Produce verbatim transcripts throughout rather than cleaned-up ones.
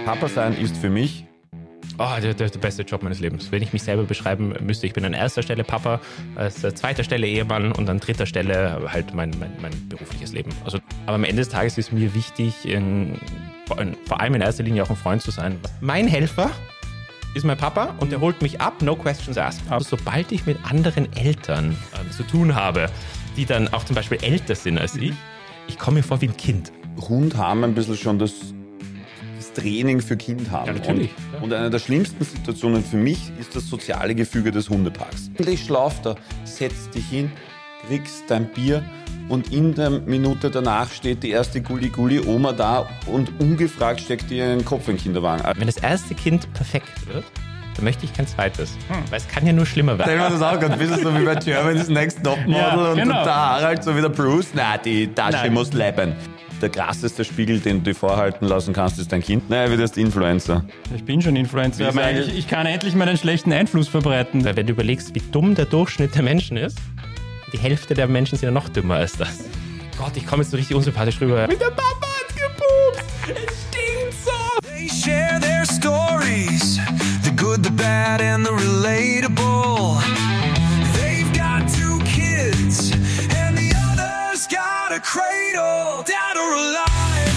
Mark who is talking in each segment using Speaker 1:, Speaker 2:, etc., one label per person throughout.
Speaker 1: Papa sein ist für mich
Speaker 2: Oh, der, der, der beste Job meines Lebens. Wenn ich mich selber beschreiben müsste, ich bin an erster Stelle Papa, an zweiter Stelle Ehemann und an dritter Stelle halt mein, mein, mein berufliches Leben. Also, aber am Ende des Tages ist mir wichtig, in, in, vor allem in erster Linie auch ein Freund zu sein. Mein Helfer ist mein Papa und der holt mich ab, no questions asked. Also, sobald ich mit anderen Eltern ähm, zu tun habe, die dann auch zum Beispiel älter sind als ich, ich komme mir vor wie ein Kind.
Speaker 1: Hund haben ein bisschen schon das Training für Kind haben.
Speaker 2: Ja, natürlich.
Speaker 1: Und,
Speaker 2: ja.
Speaker 1: und eine der schlimmsten Situationen für mich ist das soziale Gefüge des Hundeparks. Endlich schlaft er, setzt dich hin, kriegst dein Bier und in der Minute danach steht die erste Gulli-Gulli-Oma da und ungefragt steckt dir einen Kopf in den Kinderwagen.
Speaker 2: Wenn das erste Kind perfekt wird, dann möchte ich kein zweites. Hm. Weil es kann ja nur schlimmer werden.
Speaker 1: Stell mir das auch gerade, bist du so wie bei Germany's Next Topmodel ja, und genau. Der Harald so wie der Bruce. Nein, die Tasche Nein. muss leben. Der krasseste Spiegel, den du dir vorhalten lassen kannst, ist dein Kind. Naja, wie das Influencer.
Speaker 3: Ich bin schon Influencer, aber ich, ich kann endlich meinen schlechten Einfluss verbreiten.
Speaker 2: Weil wenn du überlegst, wie dumm der Durchschnitt der Menschen ist, die Hälfte der Menschen sind ja noch dümmer als das. Gott, ich komme jetzt so richtig unsympathisch rüber. Mit der Papa hat's gepupst! Es stinkt so!
Speaker 4: They share their stories, the good, the bad and the relatable. They've got two kids and the other's got a cradle. Dead or alive,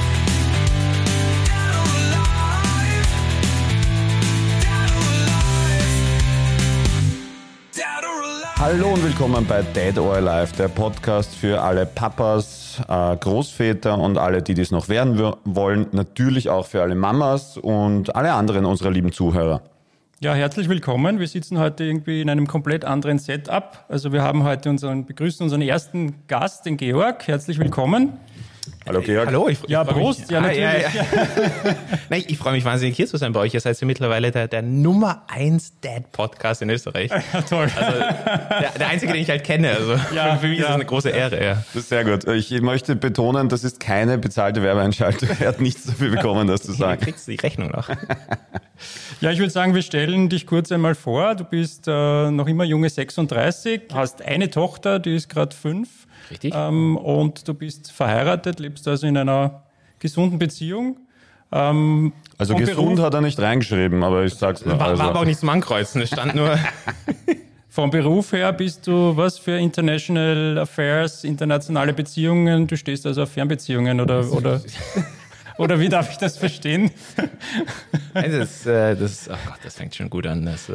Speaker 4: dead or alive, dead or alive, dead or alive.
Speaker 1: Hallo und willkommen bei Dead or Alive, der Podcast für alle Papas, äh, Großväter und alle, die dies noch werden w- wollen. Natürlich auch für alle Mamas und alle anderen unserer lieben Zuhörer.
Speaker 3: Ja, herzlich willkommen. Wir sitzen heute irgendwie in einem komplett anderen Setup. Also wir haben heute unseren, begrüßen unseren ersten Gast, den Georg. Herzlich willkommen.
Speaker 1: Hallo Georg.
Speaker 2: Hallo, ich,
Speaker 3: ja,
Speaker 2: ich
Speaker 3: Prost.
Speaker 2: Mich,
Speaker 3: ja, natürlich.
Speaker 2: Ah, ja, ja. Nein, ich freue mich wahnsinnig hier zu sein bei euch. Ihr seid ja mittlerweile der, der Nummer eins Dad-Podcast in Österreich.
Speaker 3: Ja, toll.
Speaker 2: Also der, der einzige, den ich halt kenne. Also
Speaker 3: ja,
Speaker 2: für mich
Speaker 3: ja.
Speaker 2: ist das eine große Ehre. Ja.
Speaker 1: Das ist sehr gut. Ich möchte betonen, das ist keine bezahlte Werbeeinschaltung. Er hat nichts dafür bekommen, das zu sagen.
Speaker 2: Du kriegst die Rechnung noch.
Speaker 3: Ja, ich würde sagen, wir stellen dich kurz einmal vor. Du bist äh, noch immer junge sechsunddreißig, hast eine Tochter, die ist gerade fünf.
Speaker 2: Richtig.
Speaker 3: Ähm, und du bist verheiratet, lebst also in einer gesunden Beziehung. Ähm,
Speaker 1: also gesund Beruf, hat er nicht reingeschrieben, aber ich sag's nur.
Speaker 2: War,
Speaker 1: also.
Speaker 2: war aber auch nicht zum Ankreuzen, es stand nur...
Speaker 3: Vom Beruf her bist du was für International Affairs, internationale Beziehungen? Du stehst also auf Fernbeziehungen oder... oder Oder wie darf ich das verstehen?
Speaker 2: Das, äh, das, oh Gott, das fängt schon gut an. Das, äh.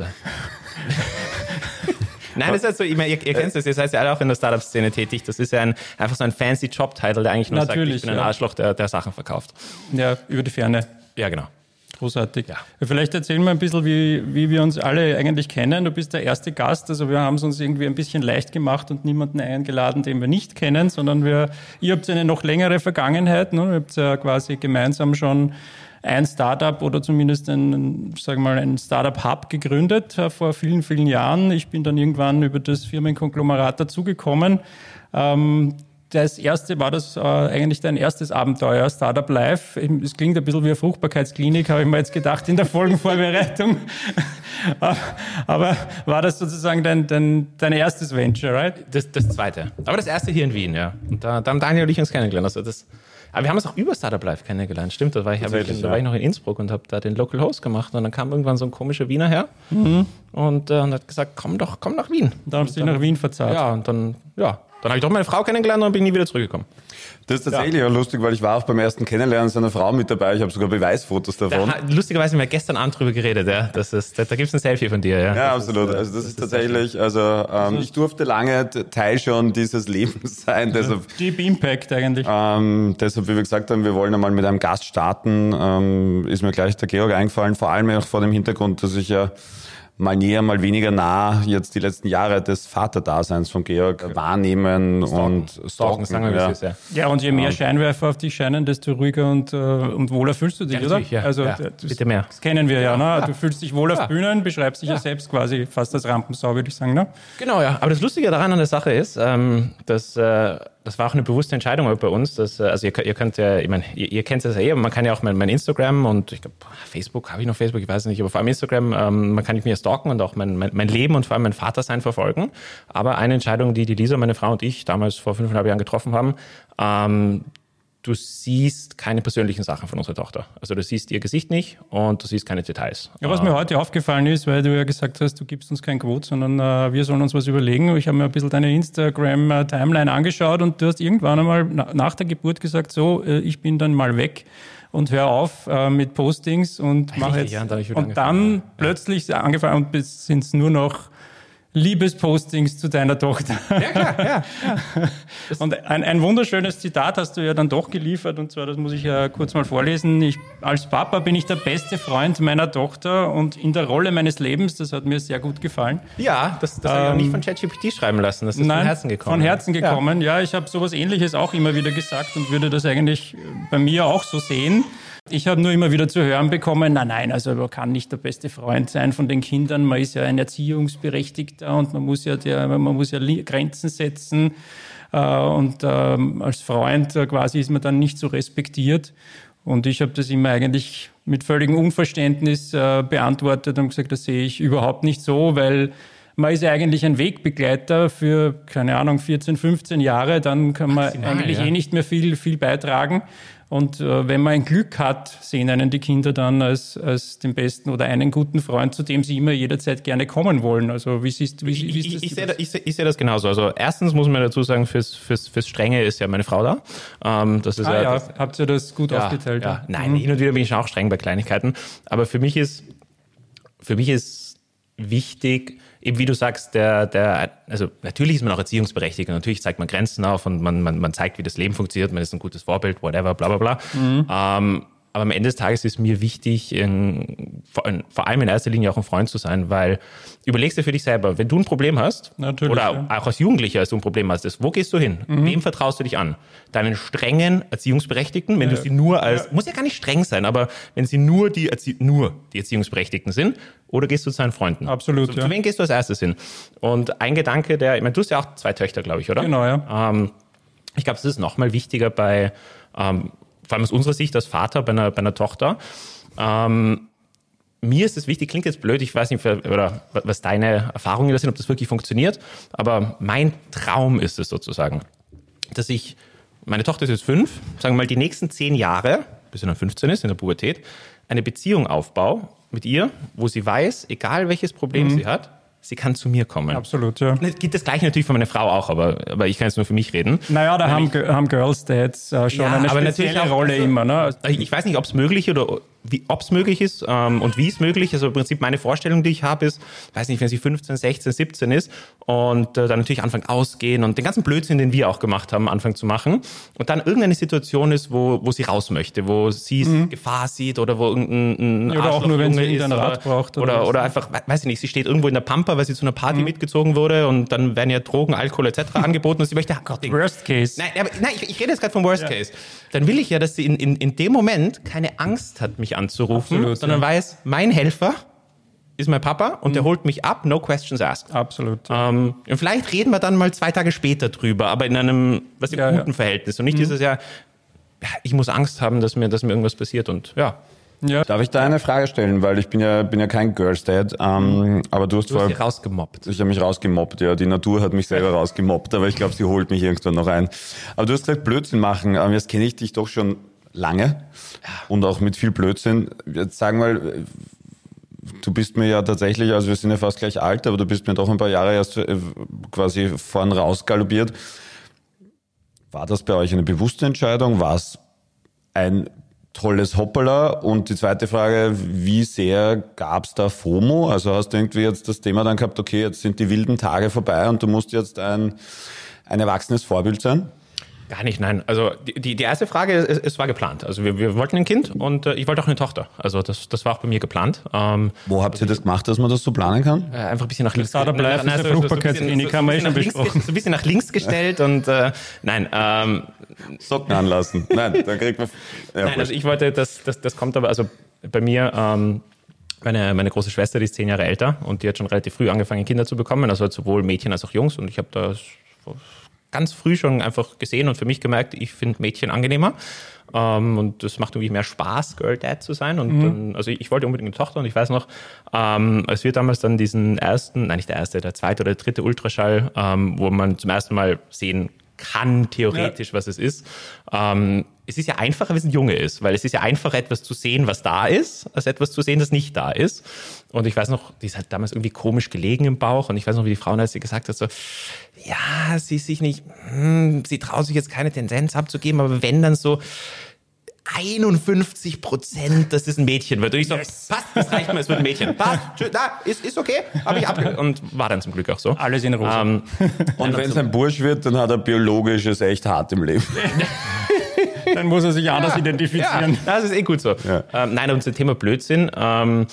Speaker 2: Nein, das ist halt so, ich meine, ihr, ihr kennt das, ihr seid ja alle auch in der Startup-Szene tätig. Das ist ja ein, einfach so ein fancy Job-Title, der eigentlich nur
Speaker 3: Natürlich,
Speaker 2: sagt, ich bin ein Arschloch, der, der Sachen verkauft.
Speaker 3: Ja, über die Ferne.
Speaker 2: Ja, genau.
Speaker 3: Großartig.
Speaker 2: Ja.
Speaker 3: Vielleicht erzählen wir ein bisschen, wie, wie wir uns alle eigentlich kennen. Du bist der erste Gast, also wir haben es uns irgendwie ein bisschen leicht gemacht und niemanden eingeladen, den wir nicht kennen, sondern wir, ihr habt eine noch längere Vergangenheit. Ne? Ihr habt ja quasi gemeinsam schon ein Startup oder zumindest ein, sagen wir mal, ein Startup-Hub gegründet äh, vor vielen, vielen Jahren. Ich bin dann irgendwann über das Firmenkonglomerat dazugekommen. Ähm, Das erste war das äh, eigentlich dein erstes Abenteuer, Startup Life. Es klingt ein bisschen wie eine Fruchtbarkeitsklinik, habe ich mir jetzt gedacht in der Folgenvorbereitung. Aber war das sozusagen dein, dein, dein erstes Venture, right?
Speaker 2: Das, das zweite. Aber das erste hier in Wien, ja. Und da, da haben Daniel und ich uns kennengelernt. Also das, aber wir haben uns auch über Startup Life kennengelernt, stimmt. Da war ich, ich, da war ich noch in Innsbruck und habe da den Local Host gemacht. Und dann kam irgendwann so ein komischer Wiener her mhm. und, äh, und hat gesagt, komm doch, komm nach Wien.
Speaker 3: Da haben sie dich nach Wien verzahlt.
Speaker 2: Ja, und dann, ja. Dann habe ich doch meine Frau kennengelernt und bin nie wieder zurückgekommen.
Speaker 1: Das ist tatsächlich ja. auch lustig, weil ich war auch beim ersten Kennenlernen seiner Frau mit dabei. Ich habe sogar Beweisfotos davon.
Speaker 2: Da, lustigerweise haben wir gestern Abend drüber geredet. Ja. Das ist, da da gibt es ein Selfie von dir. Ja,
Speaker 1: ja
Speaker 2: das
Speaker 1: absolut.
Speaker 2: Ist,
Speaker 1: also das, das ist,
Speaker 2: ist
Speaker 1: tatsächlich, also ähm, ich durfte lange Teil schon dieses Lebens sein.
Speaker 3: Ja,
Speaker 1: deshalb,
Speaker 3: Deep Impact eigentlich.
Speaker 1: Ähm, deshalb, wie wir gesagt haben, wir wollen einmal mit einem Gast starten, ähm, ist mir gleich der Georg eingefallen. Vor allem auch vor dem Hintergrund, dass ich ja mal näher, mal weniger nah jetzt die letzten Jahre des Vaterdaseins von Georg okay. wahrnehmen
Speaker 2: stalken.
Speaker 1: und stalken.
Speaker 2: stalken sagen wir,
Speaker 1: ja.
Speaker 2: Ist, ja.
Speaker 3: ja, und je mehr Scheinwerfer auf dich scheinen, desto ruhiger und, äh, und wohler fühlst du dich,
Speaker 2: ja,
Speaker 3: oder?
Speaker 2: Ja.
Speaker 3: Also
Speaker 2: ja.
Speaker 3: das,
Speaker 2: Bitte mehr.
Speaker 3: Das kennen wir ja, ne? Du fühlst dich wohl auf
Speaker 2: ja.
Speaker 3: Bühnen, beschreibst dich ja. ja selbst quasi fast als Rampensau, würde ich sagen, ne?
Speaker 2: Genau, ja. Aber das Lustige daran an der Sache ist, ähm, dass äh, das war auch eine bewusste Entscheidung bei uns, dass, also ihr, ihr könnt ja, ich meine, ihr, ihr kennt das ja eh, aber man kann ja auch mein, mein Instagram und ich glaube, Facebook, habe ich noch Facebook, ich weiß nicht, aber vor allem Instagram, ähm, man kann mich mir stalken und auch mein, mein, mein Leben und vor allem mein Vatersein verfolgen. Aber eine Entscheidung, die die Lisa, meine Frau und ich damals vor fünfeinhalb Jahren getroffen haben, ähm, du siehst keine persönlichen Sachen von unserer Tochter. Also du siehst ihr Gesicht nicht und du siehst keine Details.
Speaker 3: Ja, was mir heute aufgefallen ist, weil du ja gesagt hast, du gibst uns kein Quote, sondern äh, wir sollen uns was überlegen. Ich habe mir ein bisschen deine Instagram-Timeline angeschaut und du hast irgendwann einmal na, nach der Geburt gesagt, so, äh, ich bin dann mal weg und hör auf äh, mit Postings und mache jetzt.
Speaker 2: Ja, dann
Speaker 3: und dann ja. plötzlich angefangen und sind es nur noch Liebespostings zu deiner Tochter.
Speaker 2: Ja, klar, ja. ja.
Speaker 3: Und ein, ein wunderschönes Zitat hast du ja dann doch geliefert, und zwar, das muss ich ja kurz mal vorlesen. Ich, als Papa bin ich der beste Freund meiner Tochter und in der Rolle meines Lebens, das hat mir sehr gut gefallen.
Speaker 2: Ja, das, das ähm, habe ich auch nicht von ChatGPT schreiben lassen, das ist
Speaker 3: nein,
Speaker 2: von Herzen gekommen.
Speaker 3: Von Herzen gekommen, ja. ja. Ich habe sowas Ähnliches auch immer wieder gesagt und würde das eigentlich bei mir auch so sehen. Ich habe nur immer wieder zu hören bekommen, nein, nein, also man kann nicht der beste Freund sein von den Kindern, man ist ja ein Erziehungsberechtigter und man muss ja, der, man muss ja Grenzen setzen äh, und äh, als Freund äh, quasi ist man dann nicht so respektiert. Und ich habe das immer eigentlich mit völligem Unverständnis äh, beantwortet und gesagt, das sehe ich überhaupt nicht so, weil man ist ja eigentlich ein Wegbegleiter für, keine Ahnung, vierzehn, fünfzehn Jahre, dann kann man Maximal, eigentlich ja. eh nicht mehr viel, viel beitragen. Und äh, wenn man ein Glück hat, sehen einen die Kinder dann als, als den besten oder einen guten Freund, zu dem sie immer jederzeit gerne kommen wollen. Also wie siehst, wie, wie ist das?
Speaker 2: Ich, ich, sehe, ich, sehe, ich sehe das genauso. Also erstens muss man dazu sagen, fürs, fürs, fürs Strenge ist ja meine Frau da. Ähm, das ist
Speaker 3: ah
Speaker 2: ja,
Speaker 3: ja,
Speaker 2: das,
Speaker 3: habt ihr das gut
Speaker 2: ja,
Speaker 3: aufgeteilt?
Speaker 2: Ja.
Speaker 3: Ja.
Speaker 2: Nein,
Speaker 3: mhm.
Speaker 2: hin und wieder bin ich auch streng bei Kleinigkeiten. Aber für mich ist, für mich ist wichtig, eben wie du sagst, der, der, also natürlich ist man auch erziehungsberechtigt, natürlich zeigt man Grenzen auf und man, man, man zeigt, wie das Leben funktioniert, man ist ein gutes Vorbild, whatever, bla bla bla. Mhm. Ähm, aber am Ende des Tages ist mir wichtig, in, vor, in, vor allem in erster Linie auch ein Freund zu sein, weil überlegst du für dich selber, wenn du ein Problem hast, natürlich, oder ja. auch als Jugendlicher, als du ein Problem hast, ist, wo gehst du hin? Mhm. Wem vertraust du dich an? Deinen strengen Erziehungsberechtigten, wenn ja. du sie nur als, ja. muss ja gar nicht streng sein, aber wenn sie nur die, Erzie- nur die Erziehungsberechtigten sind, oder gehst du zu deinen Freunden?
Speaker 3: Absolut,
Speaker 2: zu,
Speaker 3: ja.
Speaker 2: Zu wem gehst du als erstes hin? Und ein Gedanke, der, ich meine, du hast ja auch zwei Töchter, glaube ich, oder?
Speaker 3: Genau, ja.
Speaker 2: Ähm, ich glaube, es ist nochmal wichtiger bei, ähm, vor allem aus unserer Sicht als Vater bei einer, bei einer Tochter. Ähm, mir ist es wichtig, klingt jetzt blöd, ich weiß nicht, oder was deine Erfahrungen da sind, ob das wirklich funktioniert, aber mein Traum ist es sozusagen, dass ich, meine Tochter ist jetzt fünf, sagen wir mal die nächsten zehn Jahre, bis sie dann fünfzehn ist, in der Pubertät, eine Beziehung aufbaue mit ihr, wo sie weiß, egal welches Problem mhm. sie hat, sie kann zu mir kommen.
Speaker 3: Absolut, ja.
Speaker 2: Das geht das Gleiche natürlich für meine Frau auch, aber, aber ich kann jetzt nur für mich reden.
Speaker 3: Naja, da haben, haben Girls Dads äh, schon ja, eine spezielle auch, Rolle
Speaker 2: also,
Speaker 3: immer. Ne?
Speaker 2: Ich weiß nicht, ob es möglich oder ob es möglich ist ähm, und wie es möglich ist. Also im Prinzip meine Vorstellung, die ich habe, ist, weiß nicht, wenn sie fünfzehn, sechzehn, siebzehn ist und äh, dann natürlich anfangen ausgehen und den ganzen Blödsinn, den wir auch gemacht haben, anfangen zu machen und dann irgendeine Situation ist, wo, wo sie raus möchte, wo sie mhm. Gefahr sieht oder wo irgendein
Speaker 3: ein Oder auch nur, wenn sie irgendein Rad braucht.
Speaker 2: Oder, oder, oder einfach, weiß ich nicht, sie steht irgendwo in der Pampa, weil sie zu einer Party mhm. mitgezogen wurde und dann werden ja Drogen, Alkohol et cetera angeboten und sie möchte...
Speaker 3: Gott, Worst Case.
Speaker 2: Nein, aber, nein ich, ich rede jetzt gerade vom Worst ja. Case. Dann will ich ja, dass sie in, in, in dem Moment keine Angst hat, mich anzurufen, Absolut, sondern ja. weiß, mein Helfer ist mein Papa und mhm. der holt mich ab, no questions asked.
Speaker 3: Absolut.
Speaker 2: Ja. Ähm, und vielleicht reden wir dann mal zwei Tage später drüber, aber in einem was im ja, guten ja. Verhältnis und nicht mhm. dieses Jahr, ja, ich muss Angst haben, dass mir, dass mir irgendwas passiert und ja.
Speaker 1: Ja. Darf ich da eine Frage stellen, weil ich bin ja bin ja kein Girls Dad, ähm, aber du hast
Speaker 2: du hast dich rausgemobbt.
Speaker 1: Ich habe mich rausgemobbt, ja. Die Natur hat mich selber rausgemobbt, aber ich glaube, sie holt mich irgendwann noch ein. Aber du hast gesagt, Blödsinn machen. Ähm, jetzt kenne ich dich doch schon lange und auch mit viel Blödsinn. Jetzt sagen wir mal, du bist mir ja tatsächlich, also wir sind ja fast gleich alt, aber du bist mir doch ein paar Jahre erst quasi vorn rausgaloppiert. War das bei euch eine bewusste Entscheidung? War es ein tolles Hoppala? Und die zweite Frage, wie sehr gab's da FOMO? Also hast du irgendwie jetzt das Thema dann gehabt, okay, jetzt sind die wilden Tage vorbei und du musst jetzt ein, ein erwachsenes Vorbild sein?
Speaker 2: Gar nicht, nein. Also die, die erste Frage, es, es war geplant. Also wir, wir wollten ein Kind und äh, ich wollte auch eine Tochter. Also das, das war auch bei mir geplant. Ähm,
Speaker 1: Wo habt ihr das gemacht, dass man das so planen kann?
Speaker 2: Äh, einfach ein bisschen nach links.
Speaker 3: Da bleibt eine Fruchtbarkeitsklinik, haben wir eh schon besprochen.
Speaker 2: So ein bisschen nach links gestellt und äh, nein. Ähm,
Speaker 1: Socken anlassen. Nein, dann kriegt man... Ja,
Speaker 2: nein, also ich wollte, das, das, das kommt aber, also bei mir... Ähm, Meine, meine große Schwester, die ist zehn Jahre älter und die hat schon relativ früh angefangen, Kinder zu bekommen. Also sowohl Mädchen als auch Jungs. Und ich habe das ganz früh schon einfach gesehen und für mich gemerkt, ich finde Mädchen angenehmer. Ähm, und das macht irgendwie mehr Spaß, Girl Dad zu sein. Und mhm. dann, also ich, ich wollte unbedingt eine Tochter und ich weiß noch, ähm, als wir damals dann diesen ersten, nein nicht der erste, der zweite oder der dritte Ultraschall, ähm, wo man zum ersten Mal sehen kann, theoretisch, ja. was es ist. Ähm, es ist ja einfacher, wenn es ein Junge ist, weil es ist ja einfacher, etwas zu sehen, was da ist, als etwas zu sehen, das nicht da ist. Und ich weiß noch, die ist halt damals irgendwie komisch gelegen im Bauch und ich weiß noch, wie die Frau, als sie gesagt hat, so, ja, sie ist sich nicht, hm, sie traut sich jetzt keine Tendenz abzugeben, aber wenn dann so einundfünfzig Prozent, dass das ein Mädchen wird. Und ich so, yes. passt, das reicht mir, es wird ein Mädchen. Passt, na, ist, ist okay, habe ich abge... Und war dann zum Glück auch so.
Speaker 3: Alles in Rosa. Ähm,
Speaker 1: und wenn es ein Bursch wird, dann hat er biologisches echt hart im Leben.
Speaker 3: Dann muss er sich anders
Speaker 2: ja,
Speaker 3: identifizieren.
Speaker 2: Ja, das ist eh gut so. Ja. Ähm, nein, und zum Thema Blödsinn, ähm,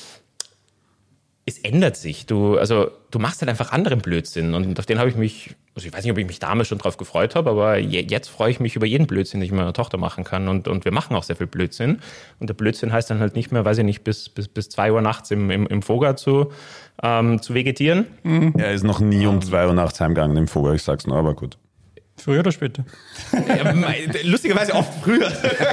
Speaker 2: es ändert sich. Du, also, du machst halt einfach anderen Blödsinn. Und auf den habe ich mich, also ich weiß nicht, ob ich mich damals schon drauf gefreut habe, aber je, jetzt freue ich mich über jeden Blödsinn, den ich mit meiner Tochter machen kann. Und, und wir machen auch sehr viel Blödsinn. Und der Blödsinn heißt dann halt nicht mehr, weiß ich nicht, bis, bis, bis zwei Uhr nachts im, im, im Foga zu, ähm, zu vegetieren.
Speaker 1: Mhm. Er ist noch nie um zwei Uhr nachts heimgegangen im Foga, ich sag's nur, aber gut.
Speaker 3: Früher oder später?
Speaker 2: Ja, lustigerweise oft früher.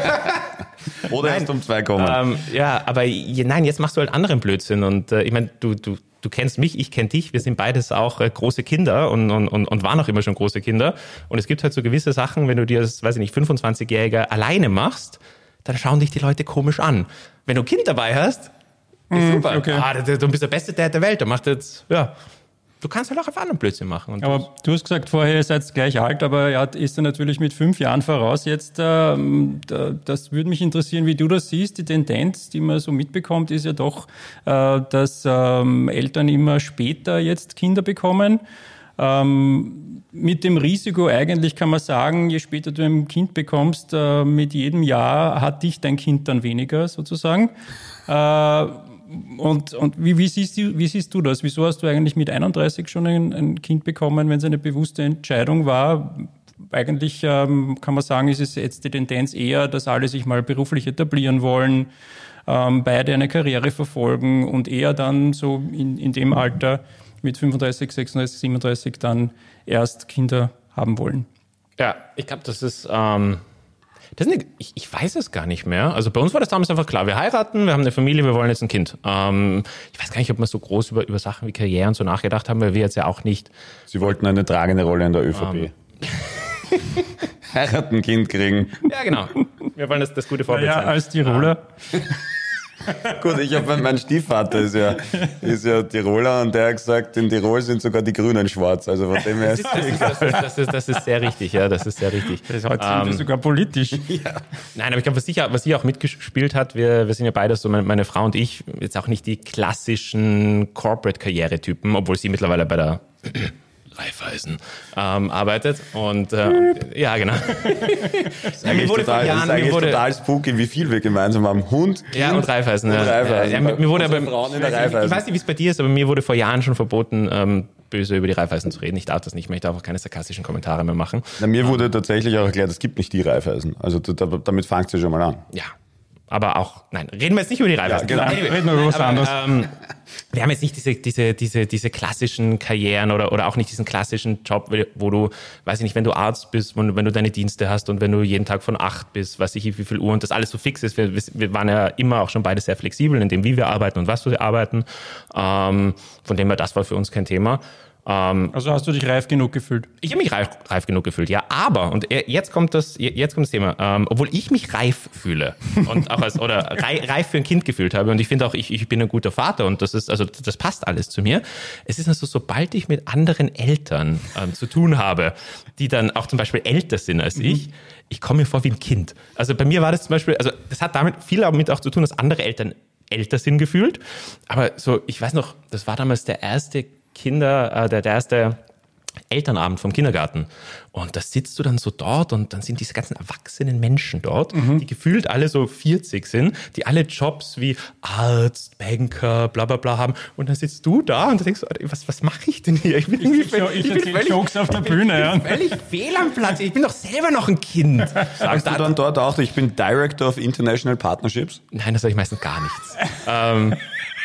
Speaker 1: Oder
Speaker 2: nein,
Speaker 1: erst um zwei kommen.
Speaker 2: Ähm, ja, aber je, nein, jetzt machst du halt anderen Blödsinn. Und äh, ich meine, du, du, du kennst mich, ich kenne dich. Wir sind beides auch äh, große Kinder und, und, und waren auch immer schon große Kinder. Und es gibt halt so gewisse Sachen, wenn du dir das, weiß ich nicht, fünfundzwanzigjähriger alleine machst, dann schauen dich die Leute komisch an. Wenn du ein Kind dabei hast, ist mm, super. Okay. Ah, du, du bist der beste Dad der Welt. Du machst jetzt, ja... Du kannst halt auch auf anderen Blödsinn machen. Und
Speaker 3: aber du hast gesagt, vorher ihr seid gleich alt, aber ja, ist er natürlich mit fünf Jahren voraus. Jetzt, ähm, das würde mich interessieren, wie du das siehst. Die Tendenz, die man so mitbekommt, ist ja doch, äh, dass ähm, Eltern immer später jetzt Kinder bekommen. Ähm, mit dem Risiko eigentlich kann man sagen, je später du ein Kind bekommst, äh, mit jedem Jahr hat dich dein Kind dann weniger sozusagen. Äh, Und, und wie, wie, siehst du, wie siehst du das? Wieso hast du eigentlich mit einunddreißig schon ein, ein Kind bekommen, wenn es eine bewusste Entscheidung war? Eigentlich ähm, kann man sagen, ist es jetzt die Tendenz eher, dass alle sich mal beruflich etablieren wollen, ähm, beide eine Karriere verfolgen und eher dann so in, in dem Alter mit fünfunddreißig, sechsunddreißig, siebenunddreißig dann erst Kinder haben wollen.
Speaker 2: Ja, ich glaube, das ist... Ähm Das ist eine, ich, ich weiß es gar nicht mehr. Also bei uns war das damals einfach klar. Wir heiraten, wir haben eine Familie, wir wollen jetzt ein Kind. Ähm, ich weiß gar nicht, ob wir so groß über, über Sachen wie Karriere und so nachgedacht haben, weil wir jetzt ja auch nicht...
Speaker 1: Sie wollten eine tragende Rolle in der ÖVP. Ähm. Heiraten, Kind kriegen.
Speaker 2: Ja, genau. Wir wollen das, das gute Vorbild
Speaker 3: ja,
Speaker 2: sein.
Speaker 3: Als Tiroler.
Speaker 1: Gut, ich habe mein Stiefvater ist ja, ist ja Tiroler und der hat gesagt, in Tirol sind sogar die Grünen schwarz. Also von dem her ist
Speaker 2: das, ist, das, ist, das, ist, das ist sehr richtig, ja, das ist sehr richtig.
Speaker 3: Das hat ähm, sogar politisch.
Speaker 2: Ja. Nein, aber ich glaube, was sie was sie auch mitgespielt hat, wir, wir sind ja beide so, meine, meine Frau und ich, jetzt auch nicht die klassischen Corporate-Karriere-Typen, obwohl sie mittlerweile bei der Raiffeisen ähm, arbeitet und äh, ja, genau.
Speaker 1: Das ist eigentlich, total, Jahren, das ist eigentlich wurde, total spooky, wie viel wir gemeinsam haben. Hund, Kind
Speaker 2: ja, und Raiffeisen.
Speaker 1: Und
Speaker 2: ja.
Speaker 1: Raiffeisen.
Speaker 2: Ja, ja, mir wurde aber,
Speaker 1: Frauen in der
Speaker 2: ich,
Speaker 1: Raiffeisen.
Speaker 2: ich weiß nicht, wie es bei dir ist, aber mir wurde vor Jahren schon verboten, ähm, böse über die Raiffeisen zu reden. Ich darf das nicht mehr, ich darf auch keine sarkastischen Kommentare mehr machen.
Speaker 1: Na, mir wurde tatsächlich auch erklärt, es gibt nicht die Raiffeisen. Also da, damit fängt es ja schon mal an.
Speaker 2: Ja. Aber auch, nein, reden wir jetzt nicht über die Raiffeisen.
Speaker 1: Ja, genau.
Speaker 2: Anyway,
Speaker 3: reden wir über was anderes.
Speaker 2: Ähm, wir haben jetzt nicht diese, diese, diese, diese klassischen Karrieren oder, oder auch nicht diesen klassischen Job, wo du, weiß ich nicht, wenn du Arzt bist, wenn, wenn du deine Dienste hast und wenn du jeden Tag von acht bis, weiß ich nicht, wie viel Uhr und das alles so fix ist. Wir, wir waren ja immer auch schon beide sehr flexibel in dem, wie wir arbeiten und was wir arbeiten. Ähm, von dem her, das war für uns kein Thema.
Speaker 3: Ähm, also hast du dich reif genug gefühlt?
Speaker 2: Ich habe mich reif, reif genug gefühlt, ja. Aber, und jetzt kommt das, jetzt kommt das Thema, ähm, obwohl ich mich reif fühle und auch als, oder reif für ein Kind gefühlt habe und ich finde auch, ich, ich bin ein guter Vater und das ist, also das passt alles zu mir. Es ist also, sobald ich mit anderen Eltern ähm, zu tun habe, die dann auch zum Beispiel älter sind als mhm. ich, ich komme mir vor wie ein Kind. Also bei mir war das zum Beispiel, also das hat damit viel damit auch zu tun, dass andere Eltern älter sind gefühlt. Aber so, ich weiß noch, das war damals der erste Kinder, äh, der, der erste Elternabend vom Kindergarten. Und da sitzt du dann so dort und dann sind diese ganzen erwachsenen Menschen dort, mhm. die gefühlt alle so vierzig sind, die alle Jobs wie Arzt, Banker, bla bla bla haben. Und dann sitzt du da und denkst, was, was mache ich denn hier? Ich bin irgendwie
Speaker 3: ich, ich, ich bin völlig, Jokes auf der Bühne.
Speaker 2: Ich bin, ja. völlig fehl am Platz. Ich bin doch selber noch ein Kind.
Speaker 1: Sagst du dann dort auch, ich bin Director of International Partnerships?
Speaker 2: Nein, das sage ich meistens gar nichts. ähm,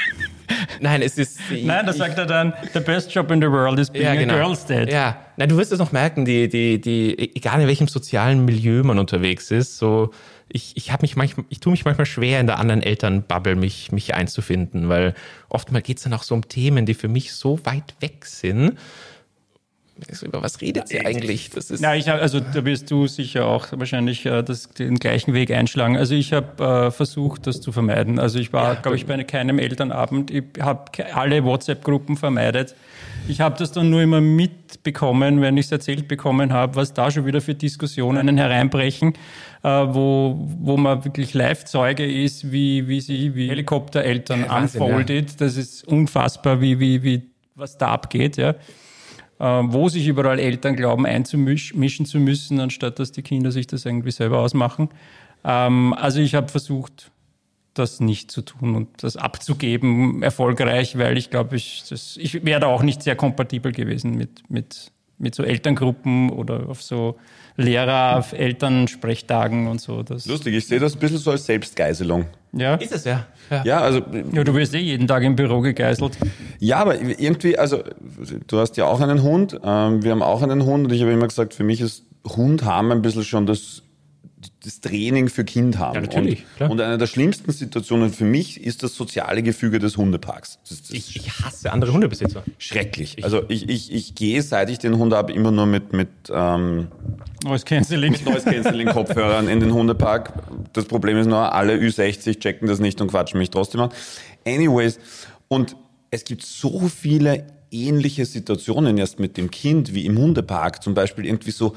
Speaker 2: Nein, es ist...
Speaker 3: Nein, da sagt er dann, the best job in the world is being
Speaker 2: ja, genau.
Speaker 3: a girl's dad.
Speaker 2: Ja, na, du wirst es noch merken, die, die, die, egal in welchem sozialen Milieu man unterwegs ist, so, ich, ich habe mich manchmal, ich tue mich manchmal schwer in der anderen Elternbubble mich, mich einzufinden, weil oftmal geht es dann auch so um Themen, die für mich so weit weg sind, Über was redet sie eigentlich? Das ist
Speaker 3: Ja, ich hab, also da wirst du sicher auch wahrscheinlich äh, das, den gleichen Weg einschlagen. Also ich habe äh, versucht, das zu vermeiden. Also ich war, ja, glaube ich, bei keinem Elternabend. Ich habe alle WhatsApp-Gruppen vermeidet. Ich habe das dann nur immer mitbekommen, wenn ich es erzählt bekommen habe, was da schon wieder für Diskussionen hereinbrechen, äh, wo, wo man wirklich Live-Zeuge ist, wie, wie sie wie Helikoptereltern
Speaker 2: Ja, Wahnsinn,
Speaker 3: unfolded. Ja. Das ist unfassbar, wie, wie, wie was da abgeht, ja. Äh, wo sich überall Eltern glauben, einzumischen zu müssen, anstatt dass die Kinder sich das irgendwie selber ausmachen. Ähm, also ich habe versucht, das nicht zu tun und das abzugeben, erfolgreich, weil ich glaube, ich, das, ich wäre da auch nicht sehr kompatibel gewesen mit, mit, mit so Elterngruppen oder auf so Lehrer-, auf Elternsprechtagen und so. Das,
Speaker 1: Lustig, ich sehe das ein bisschen so als Selbstgeißelung.
Speaker 3: ja.
Speaker 2: ist es ja. Ja.
Speaker 1: Ja, also
Speaker 3: Ja, du wirst eh jeden Tag im Büro gegeißelt.
Speaker 1: ja, aber irgendwie, also du hast ja auch einen Hund, ähm, wir haben auch einen Hund und ich habe immer gesagt, für mich ist Hund haben ein bisschen schon das, das Training für Kind haben.
Speaker 2: Ja, natürlich,
Speaker 1: Und,
Speaker 2: klar.
Speaker 1: und eine der schlimmsten Situationen für mich ist das soziale Gefüge des Hundeparks. Das, das
Speaker 2: Ich, ich hasse andere Hundebesitzer.
Speaker 1: schrecklich. Also ich, ich, ich gehe, seit ich den Hund habe, immer nur mit, mit ähm,
Speaker 3: Neues Canceling.
Speaker 1: Noise Cancelling Kopfhörern in den Hundepark. Das Problem ist nur, alle Ü sechzig checken das nicht und quatschen mich trotzdem an. Anyways, und es gibt so viele ähnliche Situationen erst mit dem Kind wie im Hundepark. Zum Beispiel irgendwie so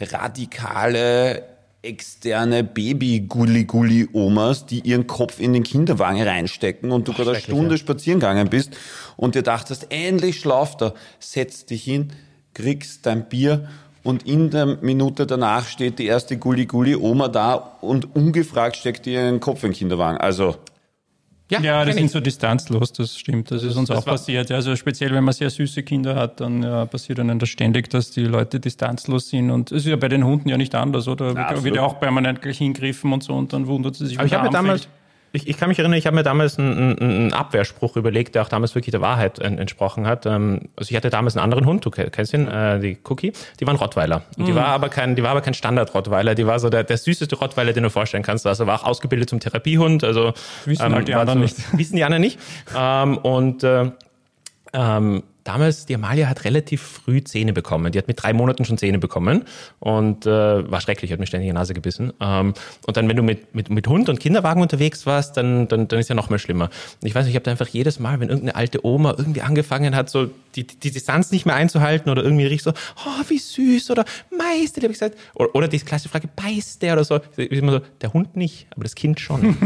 Speaker 1: radikale, externe Baby-Gulli-Gulli-Omas, die ihren Kopf in den Kinderwagen reinstecken und du gerade eine Stunde
Speaker 2: ja.
Speaker 1: spazieren gegangen bist und dir dachtest, endlich schlaft er, setz dich hin, kriegst dein Bier und in der Minute danach steht die erste Gulli-Gulli-Oma da und ungefragt steckt ihr ihren Kopf in den Kinderwagen. Also,
Speaker 3: Ja, die
Speaker 2: kenn
Speaker 3: sind
Speaker 2: ich.
Speaker 3: so distanzlos, das stimmt. Das ist uns
Speaker 2: das
Speaker 3: auch
Speaker 2: war-
Speaker 3: passiert. Ja, also speziell, wenn man sehr süße Kinder hat, dann ja, passiert einem das ständig, dass die Leute distanzlos sind. Und es ist ja bei den Hunden ja nicht anders, oder? Da
Speaker 1: absolut.
Speaker 3: wird ja auch permanent gleich hingriffen und so und dann wundert sie sich,
Speaker 2: Aber
Speaker 3: wenn
Speaker 2: ich habe
Speaker 3: der
Speaker 2: mir
Speaker 3: Arm
Speaker 2: damals,
Speaker 3: fällt.
Speaker 2: ich, ich kann mich erinnern, ich habe mir damals einen, einen einen Abwehrspruch überlegt, der auch damals wirklich der Wahrheit en- entsprochen hat. Ähm, Also ich hatte damals einen anderen Hund, du ke- kennst ihn, äh, die Cookie, die war ein Rottweiler. Und die war aber kein, die war aber kein Standard-Rottweiler, die war so der, der süßeste Rottweiler, den du vorstellen kannst. Also war auch ausgebildet zum Therapiehund, also
Speaker 3: Wissen halt die
Speaker 2: war
Speaker 3: anderen nicht.
Speaker 2: Wissen die anderen nicht. ähm, und äh, ähm, damals, die Amalia hat relativ früh Zähne bekommen. Die hat mit drei Monaten schon Zähne bekommen und äh, war schrecklich, hat mir ständig in die Nase gebissen. Ähm, und dann, wenn du mit, mit, mit Hund und Kinderwagen unterwegs warst, dann, dann, dann ist ja noch mal schlimmer. Und ich weiß nicht, ich habe da einfach jedes Mal, wenn irgendeine alte Oma irgendwie angefangen hat, so die, die Distanz nicht mehr einzuhalten oder irgendwie richtig so, oh, wie süß oder Meister, habe ich gesagt. Oder, oder die klassische Frage, beißt der oder so. Ich immer so, der Hund nicht, aber das Kind schon.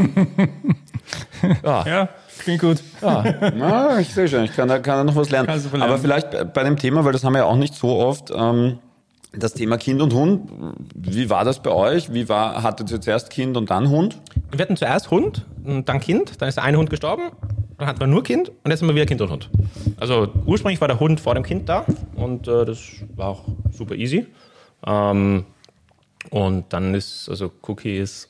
Speaker 2: ja.
Speaker 3: Ja, klingt gut.
Speaker 1: na, ich sehe schon, ich kann da, kann da noch was lernen.
Speaker 3: Kannst du verlernen.
Speaker 1: Aber vielleicht bei- bei dem Thema, weil das haben wir ja auch nicht so oft, ähm, das Thema Kind und Hund. Wie war das bei euch? Wie war, hattet ihr zuerst Kind und dann Hund?
Speaker 2: Wir hatten zuerst Hund, und dann Kind, dann ist der eine Hund gestorben, dann hatten wir nur Kind und jetzt haben wir wieder Kind und Hund. Also ursprünglich war der Hund vor dem Kind da und äh, das war auch super easy. Ähm, und dann ist, also Cookie ist,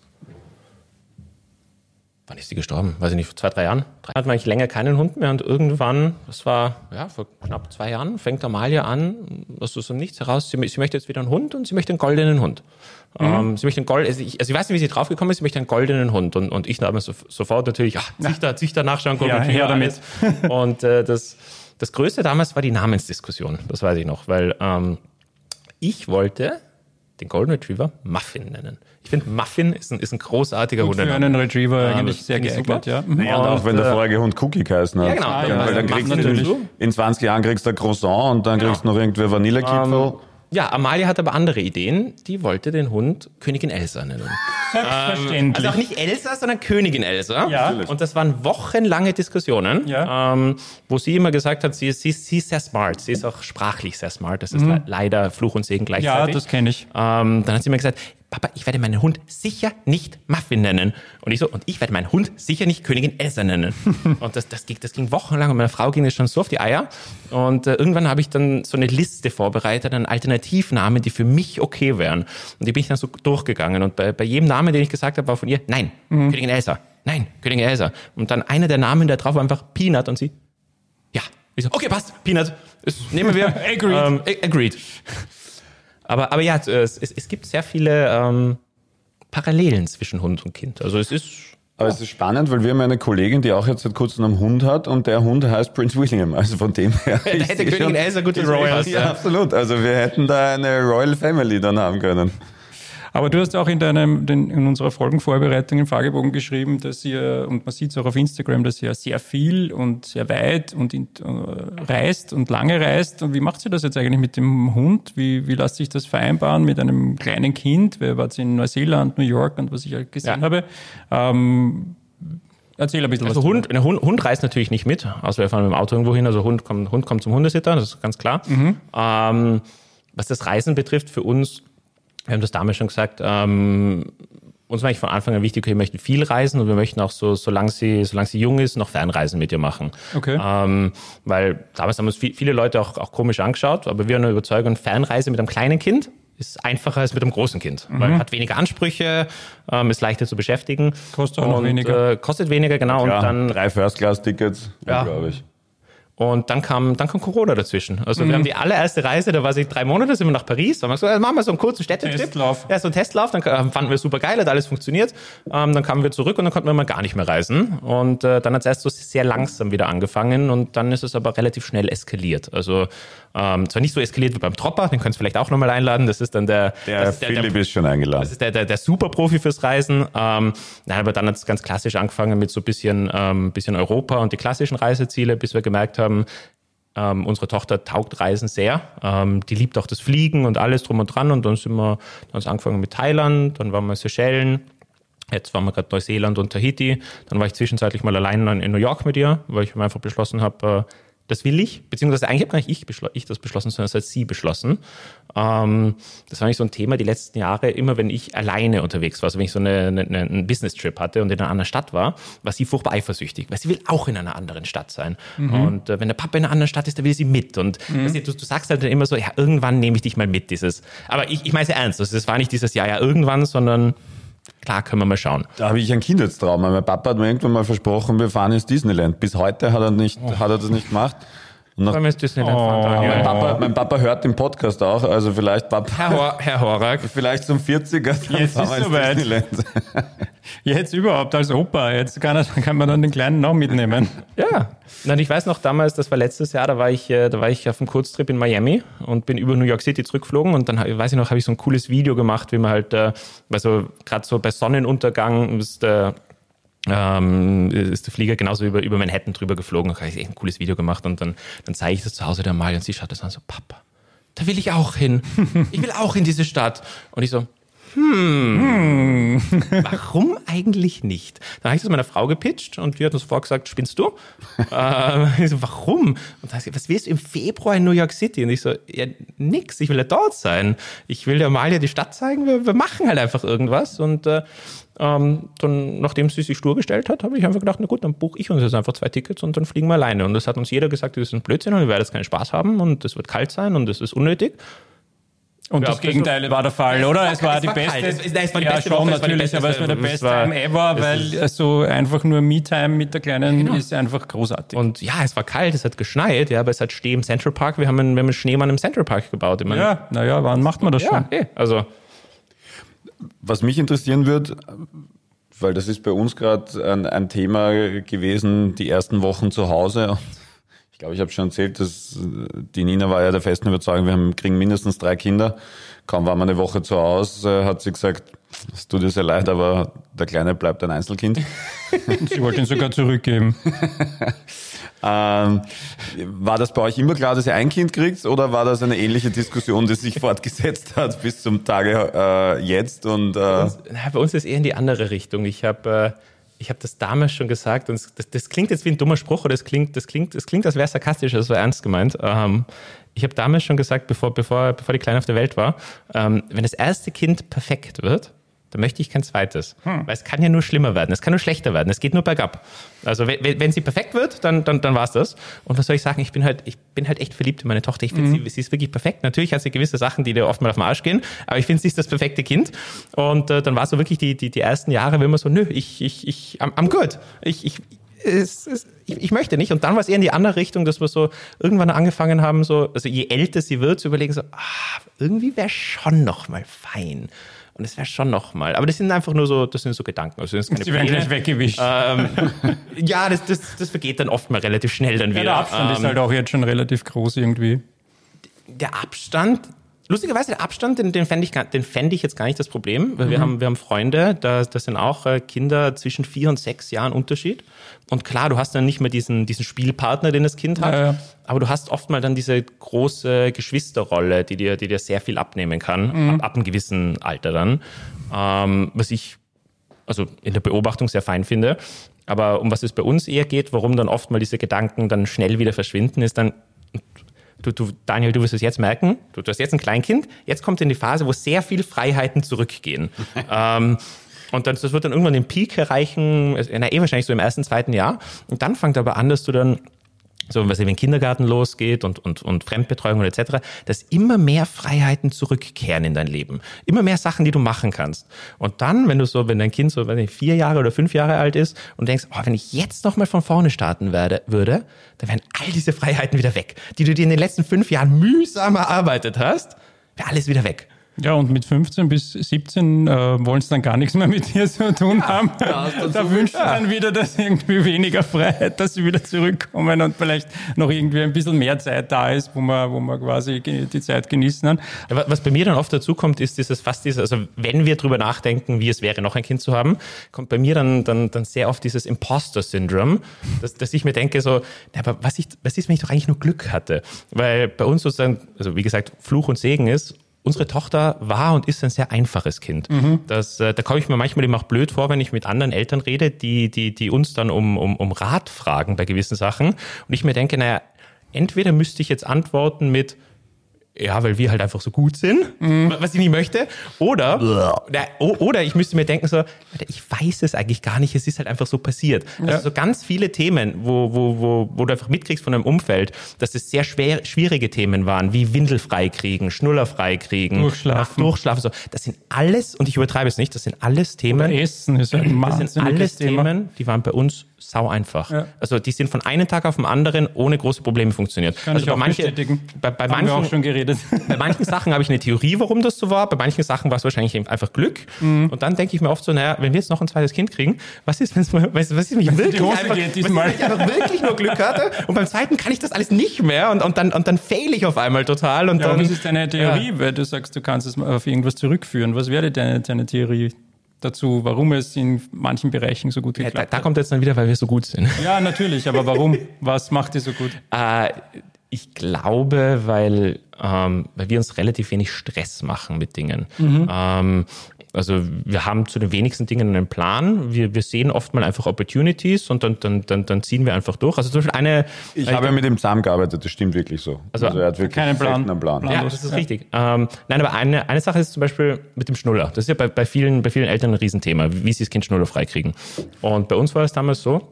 Speaker 2: wann ist die gestorben? Weiß ich nicht, vor zwei, drei Jahren. Drei hatten wir eigentlich länger keinen Hund mehr und irgendwann, das war ja vor knapp zwei Jahren, fängt Amalia an, aus so nichts heraus, sie, sie möchte jetzt wieder einen Hund und sie möchte einen goldenen Hund. Mhm. Ähm, sie möchte einen Gold, also ich, also ich weiß nicht, wie sie draufgekommen ist, sie möchte einen goldenen Hund und, und ich habe so, sofort natürlich, ach, Züchter, Züchter nachschauen, Golden
Speaker 3: Ja,
Speaker 2: Retriever,
Speaker 3: her damit.
Speaker 2: alles. Und äh, das, das Größte damals war die Namensdiskussion, das weiß ich noch, weil ähm, ich wollte den Golden Retriever Muffin nennen. Ich finde, Muffin ist ein, ist ein großartiger
Speaker 3: Gut für
Speaker 2: Hundename.
Speaker 3: einen Retriever
Speaker 2: Ja,
Speaker 3: eigentlich
Speaker 2: das
Speaker 3: sehr
Speaker 2: finde ich
Speaker 3: geeignet,
Speaker 2: super.
Speaker 3: ja. Mhm.
Speaker 1: Ja, und auch wenn der
Speaker 2: äh,
Speaker 1: vorige Hund Cookie geheißen hat.
Speaker 2: Ja, genau.
Speaker 3: Ah,
Speaker 1: Weil,
Speaker 3: ja,
Speaker 1: weil dann
Speaker 3: ja,
Speaker 1: kriegst du
Speaker 3: natürlich.
Speaker 1: in zwanzig Jahren kriegst du ein Croissant und dann kriegst du noch irgendwie Vanillekipferl.
Speaker 2: Ja, Amalia hat aber andere Ideen. Die wollte den Hund Königin Elsa nennen.
Speaker 3: Selbstverständlich.
Speaker 2: Also auch nicht Elsa, sondern Königin Elsa.
Speaker 3: Ja.
Speaker 2: Und das waren wochenlange Diskussionen,
Speaker 3: Ja.
Speaker 2: ähm, wo sie immer gesagt hat, sie ist, sie, ist, sie ist sehr smart. Sie ist auch sprachlich sehr smart. Das ist le leider Fluch und Segen
Speaker 3: ja,
Speaker 2: gleichzeitig.
Speaker 3: das kenne ich.
Speaker 2: Ähm, dann hat sie mir gesagt, Papa, ich werde meinen Hund sicher nicht Muffin nennen. Und ich so, und ich werde meinen Hund sicher nicht Königin Elsa nennen. Und das, das, ging, das ging wochenlang und meiner Frau ging das schon so auf die Eier. Und äh, irgendwann habe ich dann so eine Liste vorbereitet an Alternativnamen, die für mich okay wären. Und die bin ich dann so durchgegangen. Und bei, bei jedem Namen, den ich gesagt habe, war von ihr, nein, Königin Elsa, nein, Königin Elsa. Und dann einer der Namen da drauf war einfach Peanut und sie, ja. Ich so, okay, passt, Peanut, ist, nehmen wir.
Speaker 3: Agreed.
Speaker 2: Ähm, ag- agreed. Aber, aber ja, es, es, es gibt sehr viele ähm, Parallelen zwischen Hund und Kind. Also es ist
Speaker 1: Aber es ist spannend, weil wir haben eine Kollegin, die auch jetzt seit kurzem einen Hund hat und der Hund heißt Prince William. Also von dem her.
Speaker 2: Da hätte Königin Elsa gute Royals.
Speaker 1: Ja, ja, absolut. Also wir hätten da eine Royal Family dann haben können.
Speaker 3: Aber du hast auch in deinem, den, in unserer Folgenvorbereitung im Fragebogen geschrieben, dass ihr, und man sieht es auch auf Instagram, dass ihr sehr viel und sehr weit und in, äh, reist und lange reist. Und wie macht ihr das jetzt eigentlich mit dem Hund? Wie, wie lässt sich das vereinbaren mit einem kleinen Kind? Wir waren in Neuseeland, New York und was ich halt gesehen ja. habe. Ähm, Erzähl ein bisschen
Speaker 2: also
Speaker 3: was.
Speaker 2: Hund, ein Hund, Hund reist natürlich nicht mit, außer wir fahren mit dem Auto irgendwo hin. Also Hund kommt, Hund kommt zum Hundesitter, das ist ganz klar. Mhm. Ähm, was das Reisen betrifft, für uns, wir haben das damals schon gesagt, ähm, uns war eigentlich von Anfang an wichtig, wir möchten viel reisen und wir möchten auch so, solange sie, solange sie jung ist, noch Fernreisen mit ihr machen. Okay. Ähm, weil damals haben uns viel, viele Leute auch, auch komisch angeschaut, aber wir haben eine Überzeugung, Fernreise mit einem kleinen Kind ist einfacher als mit einem großen Kind, mhm. weil hat weniger Ansprüche, ähm, ist leichter zu beschäftigen.
Speaker 3: Kostet auch noch weniger.
Speaker 2: Äh, kostet weniger, genau.
Speaker 1: Ja,
Speaker 2: und dann
Speaker 1: drei First-Class-Tickets,
Speaker 2: ja.
Speaker 1: glaube ich.
Speaker 2: Und dann kam, dann kam Corona dazwischen. Also mhm. wir haben die allererste Reise, da war sie drei Monate, sind wir nach Paris. Da haben wir gesagt, machen wir so einen kurzen Städtetrip.
Speaker 3: Testlauf.
Speaker 2: Ja, so einen Testlauf. Dann fanden wir super geil, hat alles funktioniert. Ähm, dann kamen wir zurück und dann konnten wir mal gar nicht mehr reisen. Und äh, dann hat es erst so sehr langsam wieder angefangen und dann ist es aber relativ schnell eskaliert. Also ähm, zwar nicht so eskaliert wie beim Tropper, den könnt ihr vielleicht auch nochmal einladen. Das ist dann der...
Speaker 1: Der
Speaker 2: das ist
Speaker 1: Philipp
Speaker 2: der, der,
Speaker 1: ist schon eingeladen. Das
Speaker 2: ist der, der, der Superprofi fürs Reisen. Ähm, nein, aber dann hat es ganz klassisch angefangen mit so ein bisschen, ähm, bisschen Europa und die klassischen Reiseziele, bis wir gemerkt haben, Ähm, unsere Tochter taugt Reisen sehr. Ähm, die liebt auch das Fliegen und alles drum und dran. Und dann sind wir, dann haben wir angefangen mit Thailand, dann waren wir Seychellen, jetzt waren wir gerade Neuseeland und Tahiti. Dann war ich zwischenzeitlich mal allein in New York mit ihr, weil ich mir einfach beschlossen habe, äh, das will ich. Beziehungsweise eigentlich habe gar nicht ich, beschl- ich das beschlossen, sondern es hat sie beschlossen. Ähm, das war eigentlich so ein Thema die letzten Jahre, immer wenn ich alleine unterwegs war, also wenn ich so eine, eine, einen Business-Trip hatte und in einer anderen Stadt war, war sie furchtbar eifersüchtig, weil sie will auch in einer anderen Stadt sein. Mhm. Und äh, wenn der Papa in einer anderen Stadt ist, dann will sie mit. Und mhm. weißt du, du sagst halt dann immer so, ja, irgendwann nehme ich dich mal mit, dieses. Aber ich, ich meine es ja ernst, also das war nicht dieses Jahr, ja, irgendwann, sondern klar, können wir mal schauen.
Speaker 1: Da habe ich ein Kindheitstrauma. Mein Papa hat mir irgendwann mal versprochen, wir fahren ins Disneyland. Bis heute hat er, nicht, oh. hat er das nicht gemacht. Und nach,
Speaker 2: ins Disneyland
Speaker 1: oh.
Speaker 2: fahren,
Speaker 1: mein, Papa, mein Papa hört den Podcast auch, also vielleicht Papa,
Speaker 2: Herr, Hor- Herr Horak.
Speaker 1: Vielleicht zum vierziger, dann
Speaker 3: jetzt
Speaker 1: fahren wir ins
Speaker 3: soweit.
Speaker 1: Disneyland.
Speaker 3: Jetzt überhaupt als Opa, jetzt kann, er, kann man dann den Kleinen noch mitnehmen.
Speaker 2: Ja, nein, ich weiß noch damals, das war letztes Jahr, da war ich, da war ich auf einem Kurztrip in Miami und bin über New York City zurückgeflogen und dann, weiß ich noch, habe ich so ein cooles Video gemacht, wie man halt, also gerade so bei Sonnenuntergang ist der, ähm, ist der Flieger genauso über, über Manhattan drüber geflogen. Da habe ich echt ein cooles Video gemacht und dann, dann zeige ich das zu Hause der Amalie und sie schaut das an so, Papa, da will ich auch hin. Ich will auch in diese Stadt. Und ich so, Hm, warum eigentlich nicht? Dann habe ich das meiner Frau gepitcht und die hat uns vorgesagt, spinnst du? äh, ich so, warum? Und dann, was willst du im Februar in New York City? Und ich so, ja, nix, ich will ja dort sein. Ich will der Amalia die Stadt zeigen, wir, wir machen halt einfach irgendwas. Und äh, ähm, dann, nachdem sie sich stur gestellt hat, habe ich einfach gedacht, na gut, dann buche ich uns jetzt einfach zwei Tickets und dann fliegen wir alleine. Und das hat uns jeder gesagt, das ist ein Blödsinn und wir werden jetzt keinen Spaß haben und es wird kalt sein und es ist unnötig.
Speaker 3: Und ja, das Gegenteil das war der Fall, oder?
Speaker 2: War,
Speaker 3: es war
Speaker 2: es
Speaker 3: die
Speaker 2: war
Speaker 3: beste.
Speaker 2: Es, es, es war die
Speaker 3: ja,
Speaker 2: beste
Speaker 3: schon,
Speaker 2: Woche,
Speaker 3: natürlich,
Speaker 2: es war die beste,
Speaker 3: aber es war der beste
Speaker 2: war,
Speaker 3: Time ever, weil ist, so einfach nur Me-Time mit der Kleinen genau. ist einfach großartig.
Speaker 2: Und ja, es war kalt, es hat geschneit, ja, aber es hat Schnee im Central Park. Wir haben einen, wir haben einen Schneemann im Central Park gebaut. Ich meine,
Speaker 3: ja, naja, wann macht man das
Speaker 2: ja,
Speaker 3: schon?
Speaker 2: Eh, also.
Speaker 1: Was mich interessieren wird, weil das ist bei uns gerade ein, ein Thema gewesen, die ersten Wochen zu Hause. Ich glaube, ich habe schon erzählt, dass die Nina war ja der festen Überzeugung, wir haben, kriegen mindestens drei Kinder. Kaum waren wir eine Woche zu Hause, hat sie gesagt, es tut dir sehr leid, aber der Kleine bleibt ein Einzelkind.
Speaker 3: Sie wollte ihn sogar zurückgeben.
Speaker 1: ähm, war das bei euch immer klar, dass ihr ein Kind kriegt, oder war das eine ähnliche Diskussion, die sich fortgesetzt hat bis zum Tage äh, jetzt? Und, äh
Speaker 2: bei, uns, na, bei uns ist eher in die andere Richtung. Ich habe äh, ich hab das damals schon gesagt und das, das klingt jetzt wie ein dummer Spruch, oder das klingt, das klingt, das klingt, als wäre es sarkastisch, das war ernst gemeint. Ähm, ich habe damals schon gesagt, bevor, bevor, bevor die Kleine auf der Welt war, ähm, wenn das erste Kind perfekt wird, dann möchte ich kein zweites. Hm. Weil es kann ja nur schlimmer werden, es kann nur schlechter werden, es geht nur bergab. Also wenn, wenn sie perfekt wird, dann, dann, dann war's das. Und was soll ich sagen, ich bin halt, ich bin halt echt verliebt in meine Tochter. Ich finde, mhm. sie, sie ist wirklich perfekt. Natürlich hat sie gewisse Sachen, die dir oft mal auf den Arsch gehen, aber ich finde, sie ist das perfekte Kind. Und äh, dann war so wirklich die, die, die ersten Jahre, wenn man so, nö, ich, ich, ich, I'm, I'm good. Ich, ich, es, es, ich, ich möchte nicht. Und dann war es eher in die andere Richtung, dass wir so irgendwann angefangen haben, so, also je älter sie wird, zu überlegen, so, ah, irgendwie wäre schon noch mal fein. Und das wäre schon nochmal. Aber das sind einfach nur so, das sind so Gedanken. Also das sind keine
Speaker 3: Die werden
Speaker 2: Pläne.
Speaker 3: gleich weggewischt.
Speaker 2: Ähm, ja, das, das, das vergeht dann oft mal relativ schnell dann wieder.
Speaker 3: Ja, der Abstand
Speaker 2: ähm,
Speaker 3: ist halt auch jetzt schon relativ groß irgendwie.
Speaker 2: Der Abstand, lustigerweise der Abstand, den, den fände ich, gar- den fänd ich jetzt gar nicht das Problem, weil
Speaker 3: Mhm.
Speaker 2: wir haben wir haben Freunde, da das sind auch äh, Kinder zwischen vier und sechs Jahren Unterschied. Und klar, du hast dann nicht mehr diesen, diesen Spielpartner, den das Kind hat,
Speaker 3: Ja, ja.
Speaker 2: aber du hast oft mal dann diese große Geschwisterrolle, die dir, die dir sehr viel abnehmen kann,
Speaker 3: Mhm.
Speaker 2: ab, ab einem gewissen Alter dann, ähm, was ich also in der Beobachtung sehr fein finde. Aber um was es bei uns eher geht, warum dann oft mal diese Gedanken dann schnell wieder verschwinden, ist dann, du, du Daniel, du wirst es jetzt merken, du, du hast jetzt ein Kleinkind, jetzt kommt in die Phase, wo sehr viel Freiheiten zurückgehen. ähm, und dann, das wird dann irgendwann den Peak erreichen, na, eh wahrscheinlich so im ersten, zweiten Jahr. Und dann fängt aber an, dass du dann so, was eben im Kindergarten losgeht und, und, und Fremdbetreuung und et cetera, dass immer mehr Freiheiten zurückkehren in dein Leben. Immer mehr Sachen, die du machen kannst. Und dann, wenn du so, wenn dein Kind so, weiß nicht, vier Jahre oder fünf Jahre alt ist und denkst, oh, wenn ich jetzt nochmal von vorne starten werde, würde, dann wären all diese Freiheiten wieder weg, die du dir in den letzten fünf Jahren mühsam erarbeitet hast, wäre alles wieder weg.
Speaker 3: Ja, und mit fünfzehn bis siebzehn äh, wollen sie dann gar nichts mehr mit dir zu tun haben. Da wünschen sie dann wieder, dass irgendwie weniger Freiheit, dass sie wieder zurückkommen und vielleicht noch irgendwie ein bisschen mehr Zeit da ist, wo man, wo man quasi ge- die Zeit genießen kann.
Speaker 2: Ja, wa- was bei mir dann oft dazu kommt, ist dieses fast dieses, also wenn wir drüber nachdenken, wie es wäre, noch ein Kind zu haben, kommt bei mir dann, dann, dann sehr oft dieses Imposter-Syndrom, dass, dass ich mir denke so, na, aber was, ich, was ist, wenn ich doch eigentlich nur Glück hatte? Weil bei uns sozusagen, also wie gesagt, Fluch und Segen ist, unsere Tochter war und ist ein sehr einfaches Kind. Das, äh, da komme ich mir manchmal eben auch blöd vor, wenn ich mit anderen Eltern rede, die, die, die uns dann um, um, um Rat fragen bei gewissen Sachen. Und ich mir denke, naja, entweder müsste ich jetzt antworten mit, ja, weil wir halt einfach so gut sind, was ich nicht möchte. Oder, na, o- oder ich müsste mir denken so, ich weiß es eigentlich gar nicht, es ist halt einfach so passiert. Also
Speaker 3: Ja.
Speaker 2: so ganz viele Themen, wo, wo, wo, wo du einfach mitkriegst von deinem Umfeld, dass es sehr schwer, schwierige Themen waren, wie Windel freikriegen, Schnuller freikriegen,
Speaker 3: Durchschlafen.
Speaker 2: Durchschlafen, so. Das sind alles, und ich übertreibe es nicht, das sind alles Themen,
Speaker 3: Essen ist ein
Speaker 2: das sind
Speaker 3: wahnsinniges
Speaker 2: alles
Speaker 3: Thema.
Speaker 2: Themen, die waren bei uns sau einfach.
Speaker 3: Ja.
Speaker 2: Also die sind von einem Tag auf den anderen ohne große Probleme funktioniert.
Speaker 3: Kann
Speaker 2: also
Speaker 3: ich auch bestätigen.
Speaker 2: Bei, bei,
Speaker 3: Haben wir
Speaker 2: manchen,
Speaker 3: auch schon geredet.
Speaker 2: bei manchen Sachen habe ich eine Theorie, warum das so war. Bei manchen Sachen war es wahrscheinlich eben einfach Glück.
Speaker 3: Mhm.
Speaker 2: Und dann denke ich mir oft so, naja, wenn wir jetzt noch ein zweites Kind kriegen, was ist, wenn es mal, was, was ist, wenn ich wirklich
Speaker 3: Hose
Speaker 2: einfach,
Speaker 3: geht
Speaker 2: was
Speaker 3: diesmal.
Speaker 2: ist, wenn ich einfach wirklich nur Glück hatte und beim zweiten kann ich das alles nicht mehr und, und dann, und dann fail ich auf einmal total. Und
Speaker 3: Ja,
Speaker 2: dann,
Speaker 3: aber was ist deine Theorie? Weil du sagst, du kannst es auf irgendwas zurückführen. Was wäre deine, deine Theorie dazu, warum es in manchen Bereichen so gut
Speaker 2: ja,
Speaker 3: geklappt
Speaker 2: da, da
Speaker 3: hat?
Speaker 2: kommt jetzt dann wieder, weil wir so gut sind.
Speaker 3: Ja, natürlich, aber warum? Was macht dir so gut?
Speaker 2: Äh, ich glaube, weil, ähm, weil wir uns relativ wenig Stress machen mit Dingen. Ähm, also wir haben zu den wenigsten Dingen einen Plan. Wir, wir sehen oft mal einfach Opportunities und dann, dann, dann, dann ziehen wir einfach durch. Also zum Beispiel eine...
Speaker 1: Ich habe ja mit ihm zusammengearbeitet, das stimmt wirklich so.
Speaker 2: Also,
Speaker 1: er hat wirklich
Speaker 3: keinen Plan.
Speaker 1: selten einen Plan.
Speaker 3: Plan.
Speaker 2: Ja,
Speaker 3: Planlos,
Speaker 2: das ist
Speaker 3: ja.
Speaker 2: richtig. Ähm, nein, aber eine, eine Sache ist zum Beispiel mit dem Schnuller. Das ist ja bei, bei, vielen, bei vielen Eltern ein Riesenthema, wie sie das Kind Schnuller freikriegen. Und bei uns war es damals so,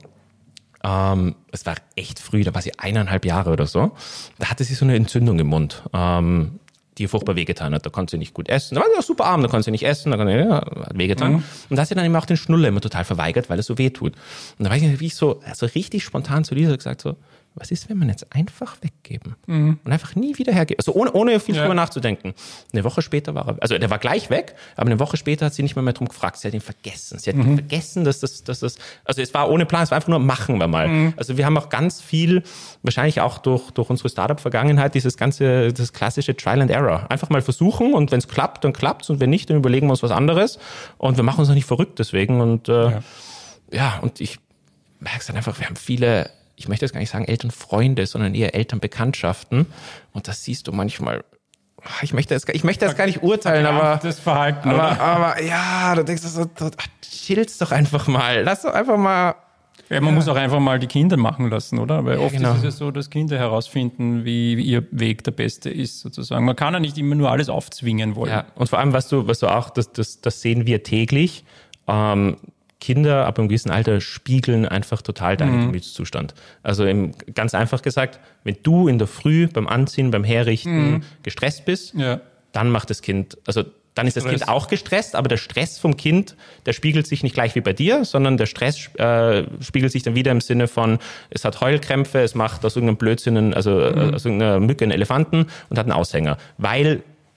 Speaker 2: ähm, es war echt früh, da war sie eineinhalb Jahre oder so. Da hatte sie so eine Entzündung im Mund, ähm, die ihr furchtbar wehgetan hat. Da konnte sie nicht gut essen. Da war sie auch super arm, da konnte sie nicht essen, da konnte, ja, hat wehgetan.
Speaker 3: Mhm.
Speaker 2: Und da hat sie dann eben auch den Schnuller immer total verweigert, weil es so weh tut. Und da war ich, wie ich so, so richtig spontan zu Lisa gesagt so, was ist, wenn man jetzt einfach weggeben und einfach nie wieder hergeben? Also ohne, ohne viel
Speaker 3: Ja.
Speaker 2: drüber nachzudenken. Eine Woche später war er, also der war gleich weg, aber eine Woche später hat sie nicht mehr, mehr drum gefragt. Sie hat ihn vergessen. Sie hat ihn vergessen, dass das, dass das, also es war ohne Plan, es war einfach nur, machen wir mal. Also wir haben auch ganz viel, wahrscheinlich auch durch, durch unsere Startup-Vergangenheit, dieses ganze, das klassische Trial and Error. Einfach mal versuchen und wenn es klappt, dann klappt's und wenn nicht, dann überlegen wir uns was anderes und wir machen uns auch nicht verrückt deswegen und, äh, ja. ja, und ich merke es dann einfach, wir haben viele, ich möchte jetzt gar nicht sagen Elternfreunde, sondern eher Elternbekanntschaften. Und das siehst du manchmal. Ich möchte das, ich möchte das gar nicht urteilen, aber,
Speaker 3: Das Verhalten,
Speaker 2: aber,
Speaker 3: oder?
Speaker 2: aber ja, du denkst so, du, ach, chillst doch einfach mal. Lass doch einfach mal.
Speaker 3: Ja, man muss auch einfach mal die Kinder machen lassen, oder? Weil oft
Speaker 2: genau.
Speaker 3: ist es ja so, dass Kinder herausfinden, wie, wie ihr Weg der beste ist, sozusagen. Man kann ja nicht immer nur alles aufzwingen wollen.
Speaker 2: Ja, und vor allem, was du, was du auch, das, das, das sehen wir täglich. Ähm, Kinder ab einem gewissen Alter spiegeln einfach total deinen Gemütszustand. Also im, ganz einfach gesagt, wenn du in der Früh beim Anziehen, beim Herrichten gestresst bist,
Speaker 3: Ja.
Speaker 2: dann macht das Kind, also dann ist das
Speaker 3: Stress.
Speaker 2: Kind auch gestresst, aber der Stress vom Kind, der spiegelt sich nicht gleich wie bei dir, sondern der Stress äh, spiegelt sich dann wieder im Sinne von, es hat Heulkrämpfe, es macht aus irgendeinem Blödsinn, also äh, aus irgendeiner Mücke einen Elefanten und hat einen Aushänger. Weil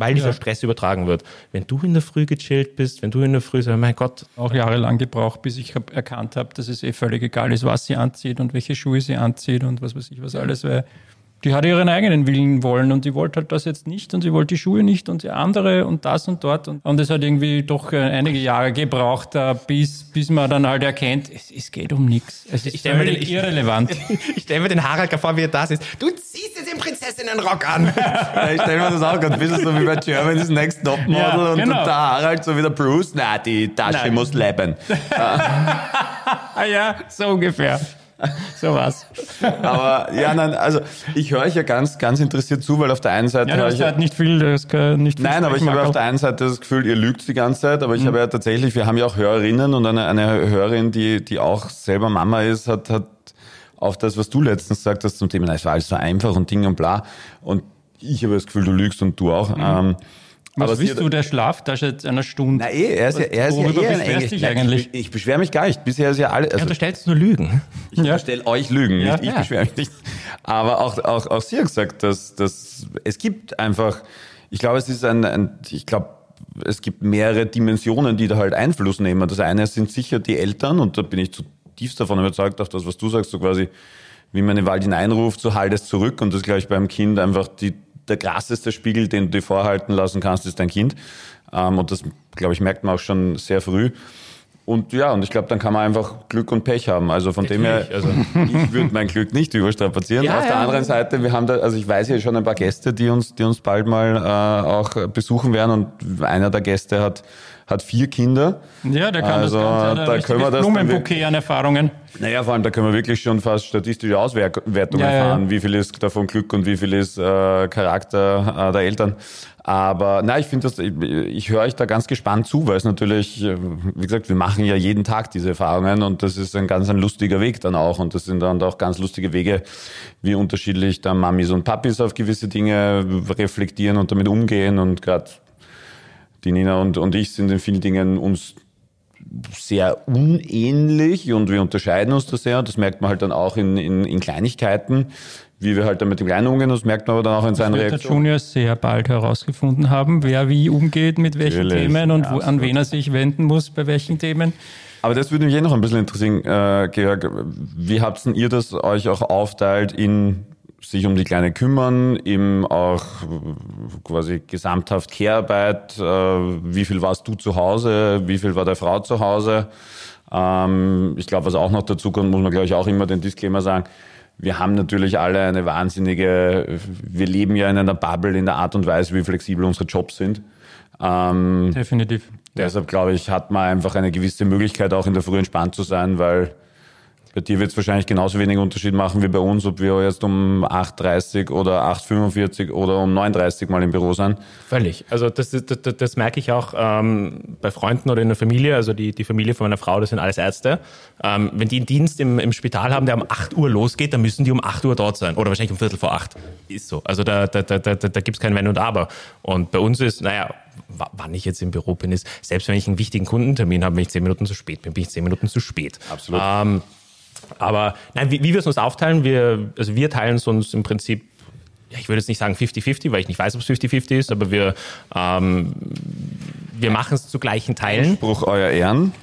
Speaker 2: weil dieser
Speaker 3: Ja.
Speaker 2: Stress übertragen wird. Wenn du in der Früh gechillt bist, wenn du in der Früh sagst, mein Gott,
Speaker 3: Auch jahrelang gebraucht, bis ich hab, erkannt habe, dass es eh völlig egal ist, was sie anzieht und welche Schuhe sie anzieht und was weiß ich was alles, weil die hat ihren eigenen Willen wollen und die wollte halt das jetzt nicht und sie wollte die Schuhe nicht und die andere und das und dort und, und es hat irgendwie doch äh, einige Jahre gebraucht, äh, bis, bis man dann halt erkennt, es, es geht um nichts. Es ist
Speaker 2: Ich stell mir
Speaker 3: völlig
Speaker 2: den- ich-
Speaker 3: irrelevant.
Speaker 2: ich stelle mir den Harald vor, wie er da ist. Du ziehst jetzt den Prinzessinnenrock an.
Speaker 1: Ja, ich stelle mir das auch gerade ein bisschen so wie bei Germany's Next Topmodel
Speaker 3: Ja,
Speaker 1: und
Speaker 3: genau.
Speaker 1: der Harald so wie der Bruce. Na, die Tasche
Speaker 3: Nein.
Speaker 1: muss leben.
Speaker 3: Ah ja, so ungefähr. So was.
Speaker 1: Aber ja, nein, also ich höre euch ja ganz, ganz interessiert zu, weil auf der einen Seite
Speaker 3: Ja, du
Speaker 1: höre
Speaker 3: hast
Speaker 1: ich ja,
Speaker 3: halt nicht viel, das kann nicht viel
Speaker 1: nein, aber ich habe
Speaker 3: sprechen,
Speaker 1: auf der einen Seite das Gefühl, ihr lügt die ganze Zeit, aber ich habe ja tatsächlich, wir haben ja auch Hörerinnen und eine, eine Hörerin, die, die auch selber Mama ist, hat, hat auf das, was du letztens gesagt hast zum Thema, na, es war alles so einfach und Ding und bla. Und ich habe das Gefühl, du lügst und du auch. Ähm,
Speaker 3: Was
Speaker 1: aber
Speaker 3: bist
Speaker 1: sie-
Speaker 3: du, der Schlaf? Da seit einer Stunde.
Speaker 1: Na eh, er ist ja, er ist ja
Speaker 3: Worüber
Speaker 1: eh ein
Speaker 3: beschwerst
Speaker 1: Engel.
Speaker 3: dich
Speaker 1: Nein,
Speaker 3: eigentlich?
Speaker 1: Ich, ich beschwere mich gar nicht. Bisher ist ja alles.
Speaker 2: Ja,
Speaker 1: Also,
Speaker 2: du stellst nur Lügen.
Speaker 1: ich unterstelle euch Lügen,
Speaker 3: Ja,
Speaker 1: nicht ich
Speaker 2: ja.
Speaker 1: beschwere mich nicht. Aber auch, auch, auch sie hat gesagt, dass, dass es gibt einfach, ich glaube, es ist ein, ein ich glaube, es gibt mehrere Dimensionen, die da halt Einfluss nehmen. Das eine sind sicher die Eltern und da bin ich zutiefst davon überzeugt, auch das, was du sagst, so quasi, wie man in den Wald hineinruft, so halt es zurück und das glaube ich beim Kind einfach die, der krasseste Spiegel, den du dir vorhalten lassen kannst, ist dein Kind. Ähm, und das, glaube ich, merkt man auch schon sehr früh. Und ja, und ich glaube, dann kann man einfach Glück und Pech haben. Also von dem her,
Speaker 2: Also,
Speaker 1: ich würde mein Glück nicht überstrapazieren.
Speaker 2: Ja,
Speaker 1: Auf der
Speaker 2: ja.
Speaker 1: anderen Seite, wir haben da, also ich weiß ja schon ein paar Gäste, die uns, die uns bald mal äh, auch besuchen werden. Und einer der Gäste hat, hat vier Kinder.
Speaker 3: Ja, der kann
Speaker 1: Also,
Speaker 3: das Ganze.
Speaker 1: da
Speaker 3: Da
Speaker 1: können wir das dann
Speaker 3: Blumenbouquet an Erfahrungen.
Speaker 1: Naja, vor allem, da können wir wirklich schon fast statistische Auswertungen
Speaker 3: Ja, ja,
Speaker 1: erfahren,
Speaker 3: ja.
Speaker 1: wie viel ist davon Glück und wie viel ist äh, Charakter äh, der Eltern. Aber nein, ich finde das, ich, ich höre euch da ganz gespannt zu, weil es natürlich, äh, wie gesagt, wir machen ja jeden Tag diese Erfahrungen und das ist ein ganz ein lustiger Weg dann auch und das sind dann auch ganz lustige Wege, wie unterschiedlich da Mamis und Papis auf gewisse Dinge reflektieren und damit umgehen und gerade die Nina und, und ich sind in vielen Dingen uns sehr unähnlich und wir unterscheiden uns da sehr. Das merkt man halt dann auch in, in, in Kleinigkeiten, wie wir halt dann mit dem Kleinen umgehen. Das merkt man aber dann auch in seinen
Speaker 3: Wird der
Speaker 1: Reaktionen.
Speaker 3: Junior sehr bald herausgefunden haben, wer wie umgeht, mit welchen
Speaker 1: Natürlich,
Speaker 3: Themen und
Speaker 1: ja,
Speaker 3: wo, an
Speaker 1: absolut.
Speaker 3: wen er sich wenden muss, bei welchen Themen.
Speaker 1: Aber das würde mich eh noch ein bisschen interessieren, äh, Georg. Wie habt denn ihr das euch auch aufteilt in sich um die Kleine kümmern, eben auch quasi gesamthaft Care-Arbeit? Äh, wie viel warst du zu Hause? Wie viel war der Frau zu Hause? Ähm, ich glaube, was auch noch dazu kommt, muss man, glaube ich, auch immer den Disclaimer sagen. Wir haben natürlich alle eine wahnsinnige, wir leben ja in einer Bubble in der Art und Weise, wie flexibel unsere Jobs sind. Ähm,
Speaker 3: Definitiv.
Speaker 1: Deshalb, glaube ich, hat man einfach eine gewisse Möglichkeit, auch in der Früh entspannt zu sein, weil bei dir wird es wahrscheinlich genauso wenig Unterschied machen wie bei uns, ob wir jetzt um acht Uhr dreißig oder acht Uhr fünfundvierzig oder um neun Uhr dreißig mal im Büro sind.
Speaker 2: völlig. Also das, ist- das, das merke ich auch ähm, bei Freunden oder in der Familie. Also die, die Familie von meiner Frau, das sind alles Ärzte. Ähm, wenn die einen Dienst im, im Spital haben, der um acht Uhr losgeht, dann müssen die um acht Uhr dort sein. Oder wahrscheinlich um Viertel vor acht. Ist so. Also da, da, da, da, da gibt es kein Wenn und Aber. Und bei uns ist, naja, w- wann ich jetzt im Büro bin, ist, selbst wenn ich einen wichtigen Kundentermin habe, wenn ich zehn Minuten zu spät bin, bin ich zehn Minuten zu spät.
Speaker 1: Absolut.
Speaker 2: Ähm, aber nein, wie, wie wir es uns aufteilen, wir, also wir teilen es uns im Prinzip, ja, ich würde jetzt nicht sagen fifty fifty, weil ich nicht weiß, ob es fifty fifty ist, aber wir, ähm, wir machen es zu gleichen Teilen.
Speaker 1: Spruch Euer Ehren.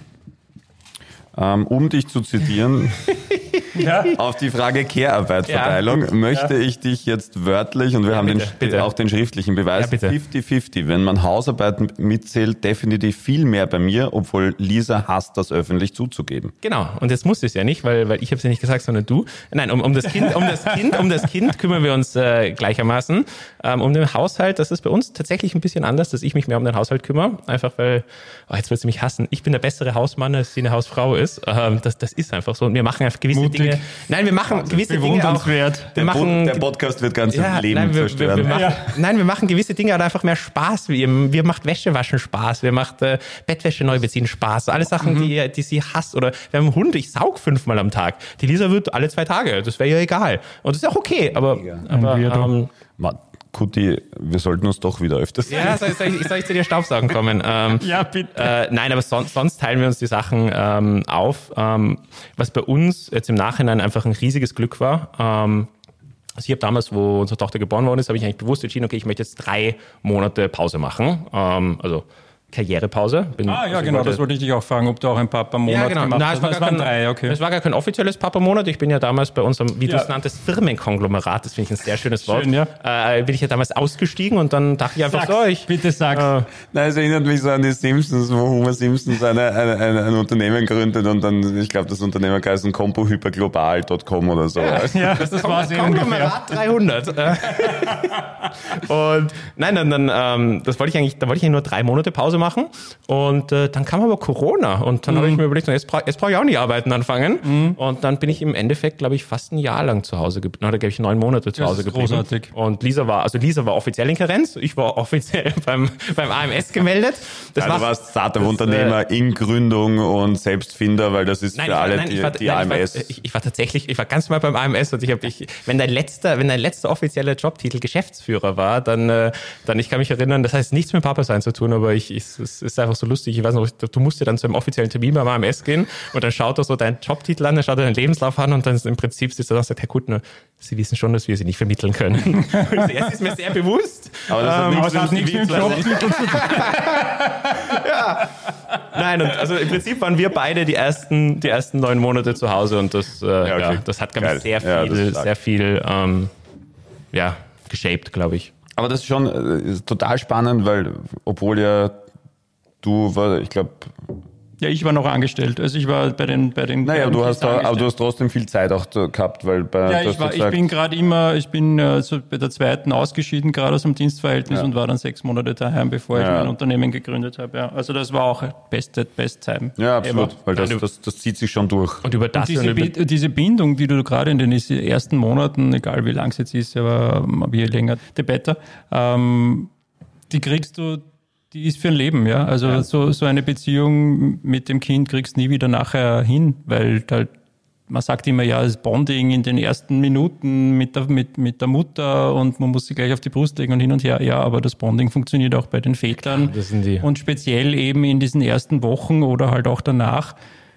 Speaker 1: Ähm, um dich zu zitieren,
Speaker 3: Ja.
Speaker 1: auf die Frage Care-Arbeit-Verteilung möchte ich dich jetzt wörtlich, und wir haben
Speaker 2: bitte,
Speaker 1: den,
Speaker 2: bitte.
Speaker 1: auch den schriftlichen Beweis,
Speaker 2: Ja, bitte.
Speaker 1: fifty fifty. Wenn man Hausarbeiten mitzählt, definitiv viel mehr bei mir, obwohl Lisa hasst, das öffentlich zuzugeben.
Speaker 2: Genau. Und jetzt muss es ja nicht, weil, weil ich habe es ja nicht gesagt, sondern du. Nein, um, um das Kind, um das Kind, um das Kind kümmern wir uns äh, gleichermaßen. Ähm, um den Haushalt, das ist bei uns tatsächlich ein bisschen anders, dass ich mich mehr um den Haushalt kümmere. Einfach weil, oh, jetzt wird sie mich hassen. Ich bin der bessere Hausmann, als sie eine Hausfrau ist. Ähm, das, das ist einfach so. Und wir machen einfach gewisse
Speaker 3: Mutig.
Speaker 2: Dinge. Nein, wir machen gewisse Dinge auch.
Speaker 3: Bewundernswert.
Speaker 2: Wir machen
Speaker 1: der Podcast wird ganze
Speaker 2: Ja,
Speaker 1: Leben
Speaker 2: nein, wir, wir,
Speaker 1: zerstören.
Speaker 2: wir machen,
Speaker 3: Ja.
Speaker 2: nein, wir machen gewisse Dinge halt einfach mehr Spaß. Wir, wir macht Wäschewaschen Spaß, wir macht äh, Bettwäsche neu beziehen Spaß. Alle Sachen,
Speaker 3: Mhm.
Speaker 2: die, die sie hasst. Oder wir haben einen Hund, ich saug fünfmal am Tag. Die Lisa wird alle zwei Tage. Das wäre ja egal. Und das ist auch okay. Aber, aber
Speaker 3: Ein Weirdo.
Speaker 2: ähm,
Speaker 1: Ma- Kuti, wir sollten uns doch wieder öfters sehen.
Speaker 2: ja, soll, soll, ich, soll ich zu dir Staubsaugen kommen? Ähm,
Speaker 3: Ja, bitte.
Speaker 2: Äh, nein, aber sonst, sonst teilen wir uns die Sachen ähm, auf. Ähm, was bei uns jetzt im Nachhinein einfach ein riesiges Glück war. Ähm, Also ich habe damals, wo unsere Tochter geboren worden ist, habe ich eigentlich bewusst entschieden, okay, ich möchte jetzt drei Monate Pause machen. Ähm, also Karrierepause. Bin,
Speaker 3: ah ja,
Speaker 2: also
Speaker 3: genau,
Speaker 2: wollte,
Speaker 3: das wollte ich dich auch fragen, ob du auch ein Papa-Monat
Speaker 2: ja, genau.
Speaker 3: gemacht
Speaker 2: Nein,
Speaker 3: hast.
Speaker 2: es war
Speaker 3: Das
Speaker 2: gar
Speaker 3: waren
Speaker 2: kein,
Speaker 3: drei, okay.
Speaker 2: Es war gar kein offizielles Papa-Monat. Ich bin ja damals bei unserem, wie du
Speaker 3: Ja.
Speaker 2: es nanntest, Firmenkonglomerat, das finde ich ein sehr schönes Wort,
Speaker 3: Schön, ja.
Speaker 2: äh, bin ich ja damals ausgestiegen und dann dachte ich einfach
Speaker 3: Sag's,
Speaker 2: so, ich...
Speaker 3: bitte sag's.
Speaker 2: Äh,
Speaker 1: Nein, es erinnert mich so an die Simpsons, wo Homer Simpsons eine, eine, eine, ein Unternehmen gründet und dann, ich glaube, das Unternehmen heißt ein compo hyperglobal Punkt com oder so.
Speaker 3: ja, das war es ungefähr.
Speaker 2: Konglomerat dreihundert. Und nein, dann, dann ähm, das wollte ich eigentlich, da wollte ich eigentlich nur drei Monate Pause machen und äh, dann kam aber Corona und dann
Speaker 3: Mhm.
Speaker 2: habe ich mir überlegt, jetzt, bra- jetzt brauche ich auch nicht arbeiten anfangen mhm. und dann bin ich im Endeffekt, glaube ich, fast ein Jahr lang zu Hause geblieben, oder glaube ich neun Monate zu
Speaker 3: Das
Speaker 2: Hause
Speaker 3: ist
Speaker 2: geblieben.
Speaker 3: großartig.
Speaker 2: Und Lisa war, also Lisa war offiziell in Karenz, ich war offiziell beim, beim A M S gemeldet. Das
Speaker 1: Ja, du
Speaker 2: war-
Speaker 1: warst Startup-Unternehmer in Gründung und Selbstfinder, weil das ist
Speaker 2: Nein,
Speaker 1: für
Speaker 2: ich war,
Speaker 1: alle
Speaker 2: nein,
Speaker 1: die,
Speaker 2: ich war,
Speaker 1: die
Speaker 2: nein,
Speaker 1: A M S.
Speaker 2: Ich war, ich, ich war tatsächlich, ich war ganz mal beim A M S und ich habe, ich, wenn dein letzter, wenn dein letzter offizieller Jobtitel Geschäftsführer war, dann, äh, dann, ich kann mich erinnern, das heißt nichts mit Papa sein zu tun, aber ich, ich, es ist einfach so lustig. Ich weiß noch, du musst ja dann zu einem offiziellen Termin beim A M S gehen und dann schaut er so deinen Jobtitel an, dann schaut er deinen Lebenslauf an und dann ist im Prinzip sitzt er da und sagt, Herr Kuttner, Sie wissen schon, dass wir Sie nicht vermitteln können. Es ist mir sehr bewusst.
Speaker 1: Aber das hat
Speaker 2: Ähm,
Speaker 1: nichts
Speaker 3: Aber es hat
Speaker 1: mit
Speaker 3: nichts mit dem
Speaker 1: Jobtitel zu tun.
Speaker 3: Jobtitel zu tun.
Speaker 2: Nein, und also im Prinzip waren wir beide die ersten, die ersten neun Monate zu Hause und das, äh, ja,
Speaker 1: okay.
Speaker 2: das hat, glaube ich,
Speaker 1: Geil.
Speaker 2: sehr viel,
Speaker 1: Ja, das ist stark.
Speaker 2: sehr viel, ähm, ja, geshaped, glaube ich.
Speaker 1: Aber das ist schon äh, ist total spannend, weil obwohl ja du, war, ich glaube,
Speaker 3: Ja, ich war noch angestellt. Also ich war bei den bei den
Speaker 1: naja,
Speaker 3: beiden
Speaker 1: du hast da, aber
Speaker 3: angestellt.
Speaker 1: du hast trotzdem viel Zeit auch da gehabt, weil bei
Speaker 3: Ja,
Speaker 1: du
Speaker 3: ich,
Speaker 1: hast
Speaker 3: war, ich
Speaker 1: gesagt,
Speaker 3: bin gerade immer, ich bin äh, so bei der zweiten ausgeschieden, gerade aus dem Dienstverhältnis
Speaker 1: Ja.
Speaker 3: und war dann sechs Monate daheim, bevor ich
Speaker 1: Ja.
Speaker 3: mein Unternehmen gegründet habe. Ja. Also das war auch beste Best Time.
Speaker 1: ja, absolut,
Speaker 3: ever.
Speaker 1: weil das,
Speaker 2: Nein, du-
Speaker 1: das, das zieht sich schon durch.
Speaker 2: Und über das
Speaker 3: Und diese,
Speaker 2: und über,
Speaker 3: Bi- diese Bindung, die du gerade in den ersten Monaten, egal wie lang es jetzt ist, aber, aber je länger, the better, ähm, die kriegst du, die ist für ein Leben, ja. Also
Speaker 1: Ja.
Speaker 3: So, so eine Beziehung mit dem Kind kriegst du nie wieder nachher hin, weil halt, man sagt immer, ja, das Bonding in den ersten Minuten mit der, mit, mit der Mutter und man muss sie gleich auf die Brust legen und hin und her. Ja, aber das Bonding funktioniert auch bei den Vätern.
Speaker 2: das sind die.
Speaker 3: Und speziell eben in diesen ersten Wochen oder halt auch danach.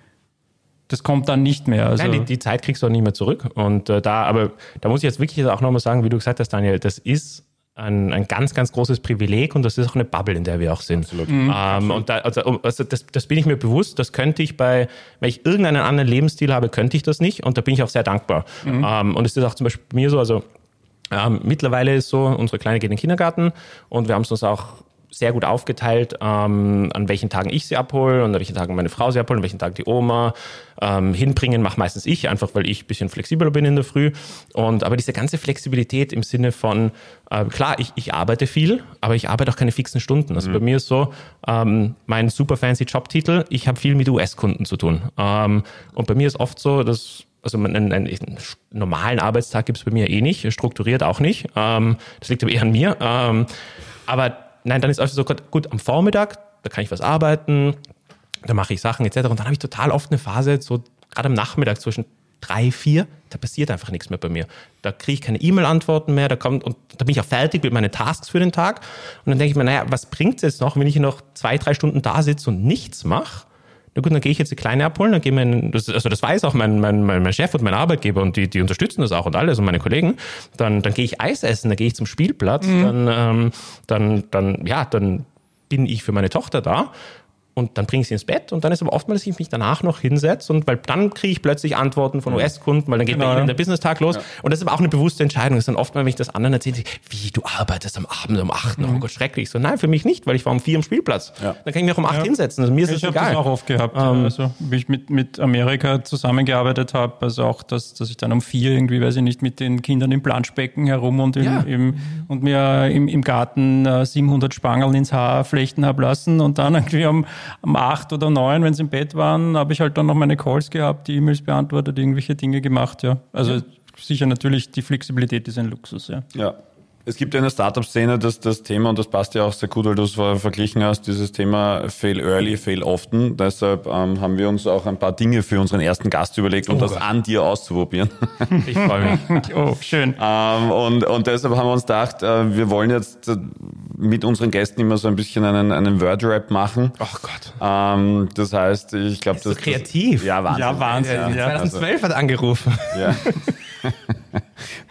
Speaker 3: Das kommt dann nicht mehr. Also,
Speaker 2: Nein, die, die Zeit kriegst du auch nicht mehr zurück. Und äh, da, aber da muss ich jetzt wirklich auch nochmal sagen, wie du gesagt hast, Daniel, das ist ein, ein ganz, ganz großes Privileg und das ist auch eine Bubble, in der wir auch sind. Absolut. Ähm, und da, also, also das, das bin ich mir bewusst, das könnte ich bei, wenn ich irgendeinen anderen Lebensstil habe, könnte ich das nicht und da bin ich auch sehr dankbar. Mhm. Ähm, und es ist auch zum Beispiel bei mir so, also ähm, mittlerweile ist so, unsere Kleine geht in den Kindergarten und wir haben es uns auch sehr gut aufgeteilt, ähm, an welchen Tagen ich sie abhole und an welchen Tagen meine Frau sie abholt, an welchen Tagen die Oma. Ähm, hinbringen mache meistens ich, einfach weil ich ein bisschen flexibler bin in der Früh. Und aber diese ganze Flexibilität im Sinne von, äh, klar, ich, ich arbeite viel, aber ich arbeite auch keine fixen Stunden. Also mhm. bei mir ist so, ähm, mein super fancy Jobtitel, ich habe viel mit U S-Kunden zu tun. Ähm, und bei mir ist oft so, dass also einen, einen, einen normalen Arbeitstag gibt es bei mir eh nicht, strukturiert auch nicht. Ähm, das liegt aber eher an mir. Ähm, aber nein, dann ist also so, gut, gut, am Vormittag, da kann ich was arbeiten, da mache ich Sachen et cetera. Und dann habe ich total oft eine Phase, so gerade am Nachmittag zwischen drei, vier, da passiert einfach nichts mehr bei mir. Da kriege ich keine E-Mail-Antworten mehr, da kommt und da bin ich auch fertig mit meinen Tasks für den Tag. Und dann denke ich mir, naja, was bringt es jetzt noch, wenn ich noch zwei, drei Stunden da sitze und nichts mache? Na gut, dann gehe ich jetzt die Kleine abholen, dann gehen wir in, das, also das weiß auch mein, mein, mein, mein Chef und mein Arbeitgeber und die, die unterstützen das auch und alles und meine Kollegen. Dann, dann gehe ich Eis essen, dann gehe ich zum Spielplatz, mhm. dann, ähm, dann, dann, ja, dann bin ich für meine Tochter da. Und dann bringe ich sie ins Bett und dann ist aber oftmals, dass ich mich danach noch hinsetze und weil dann kriege ich plötzlich Antworten von U S-Kunden, weil dann geht
Speaker 3: genau,
Speaker 2: bei ihnen
Speaker 3: ja.
Speaker 2: der Business-Tag los.
Speaker 1: Ja.
Speaker 2: Und das ist aber auch eine bewusste Entscheidung. Das ist dann oftmals, wenn ich das anderen erzähle, wie, du arbeitest am Abend um acht, mhm. oh Gott, schrecklich. So, nein, für mich nicht, weil ich war um vier am Spielplatz.
Speaker 1: Ja.
Speaker 2: Dann kann ich mich auch um acht
Speaker 3: Ja.
Speaker 2: hinsetzen. Also mir ist
Speaker 3: ich
Speaker 2: das
Speaker 3: habe
Speaker 2: egal.
Speaker 3: das auch oft gehabt,
Speaker 2: Ähm,
Speaker 3: also wie ich mit, mit Amerika zusammengearbeitet habe, also auch, dass, dass ich dann um vier irgendwie, weiß ich nicht, mit den Kindern im Planschbecken herum und, im,
Speaker 2: Ja.
Speaker 3: im, und mir im, im Garten äh, siebenhundert Spangeln ins Haar flechten habe lassen und dann irgendwie um, um acht oder neun, wenn sie im Bett waren, habe ich halt dann noch meine Calls gehabt, die E-Mails beantwortet, irgendwelche Dinge gemacht, ja. Also ja. sicher natürlich, die Flexibilität ist ein Luxus, ja.
Speaker 1: Ja. Es gibt ja in der Startup-Szene das, das Thema, und das passt ja auch sehr gut, weil du es verglichen hast, dieses Thema Fail Early, Fail Often. Deshalb ähm, haben wir uns auch ein paar Dinge für unseren ersten Gast überlegt, um
Speaker 2: Oh
Speaker 1: das
Speaker 2: Gott.
Speaker 1: an dir auszuprobieren.
Speaker 2: Ich freue mich.
Speaker 3: Oh, schön.
Speaker 1: ähm, und, und deshalb haben wir uns gedacht, äh, wir wollen jetzt äh, mit unseren Gästen immer so ein bisschen einen, einen Word-Rap machen.
Speaker 2: Ach Gott.
Speaker 1: Ähm, das heißt, ich glaube,
Speaker 2: Das
Speaker 1: das...
Speaker 2: ist so kreativ.
Speaker 1: Das, ja, Wahnsinn.
Speaker 3: Ja, Wahnsinn.
Speaker 1: Ja,
Speaker 3: Ja.
Speaker 2: zweitausendzwölf hat angerufen.
Speaker 1: Ja.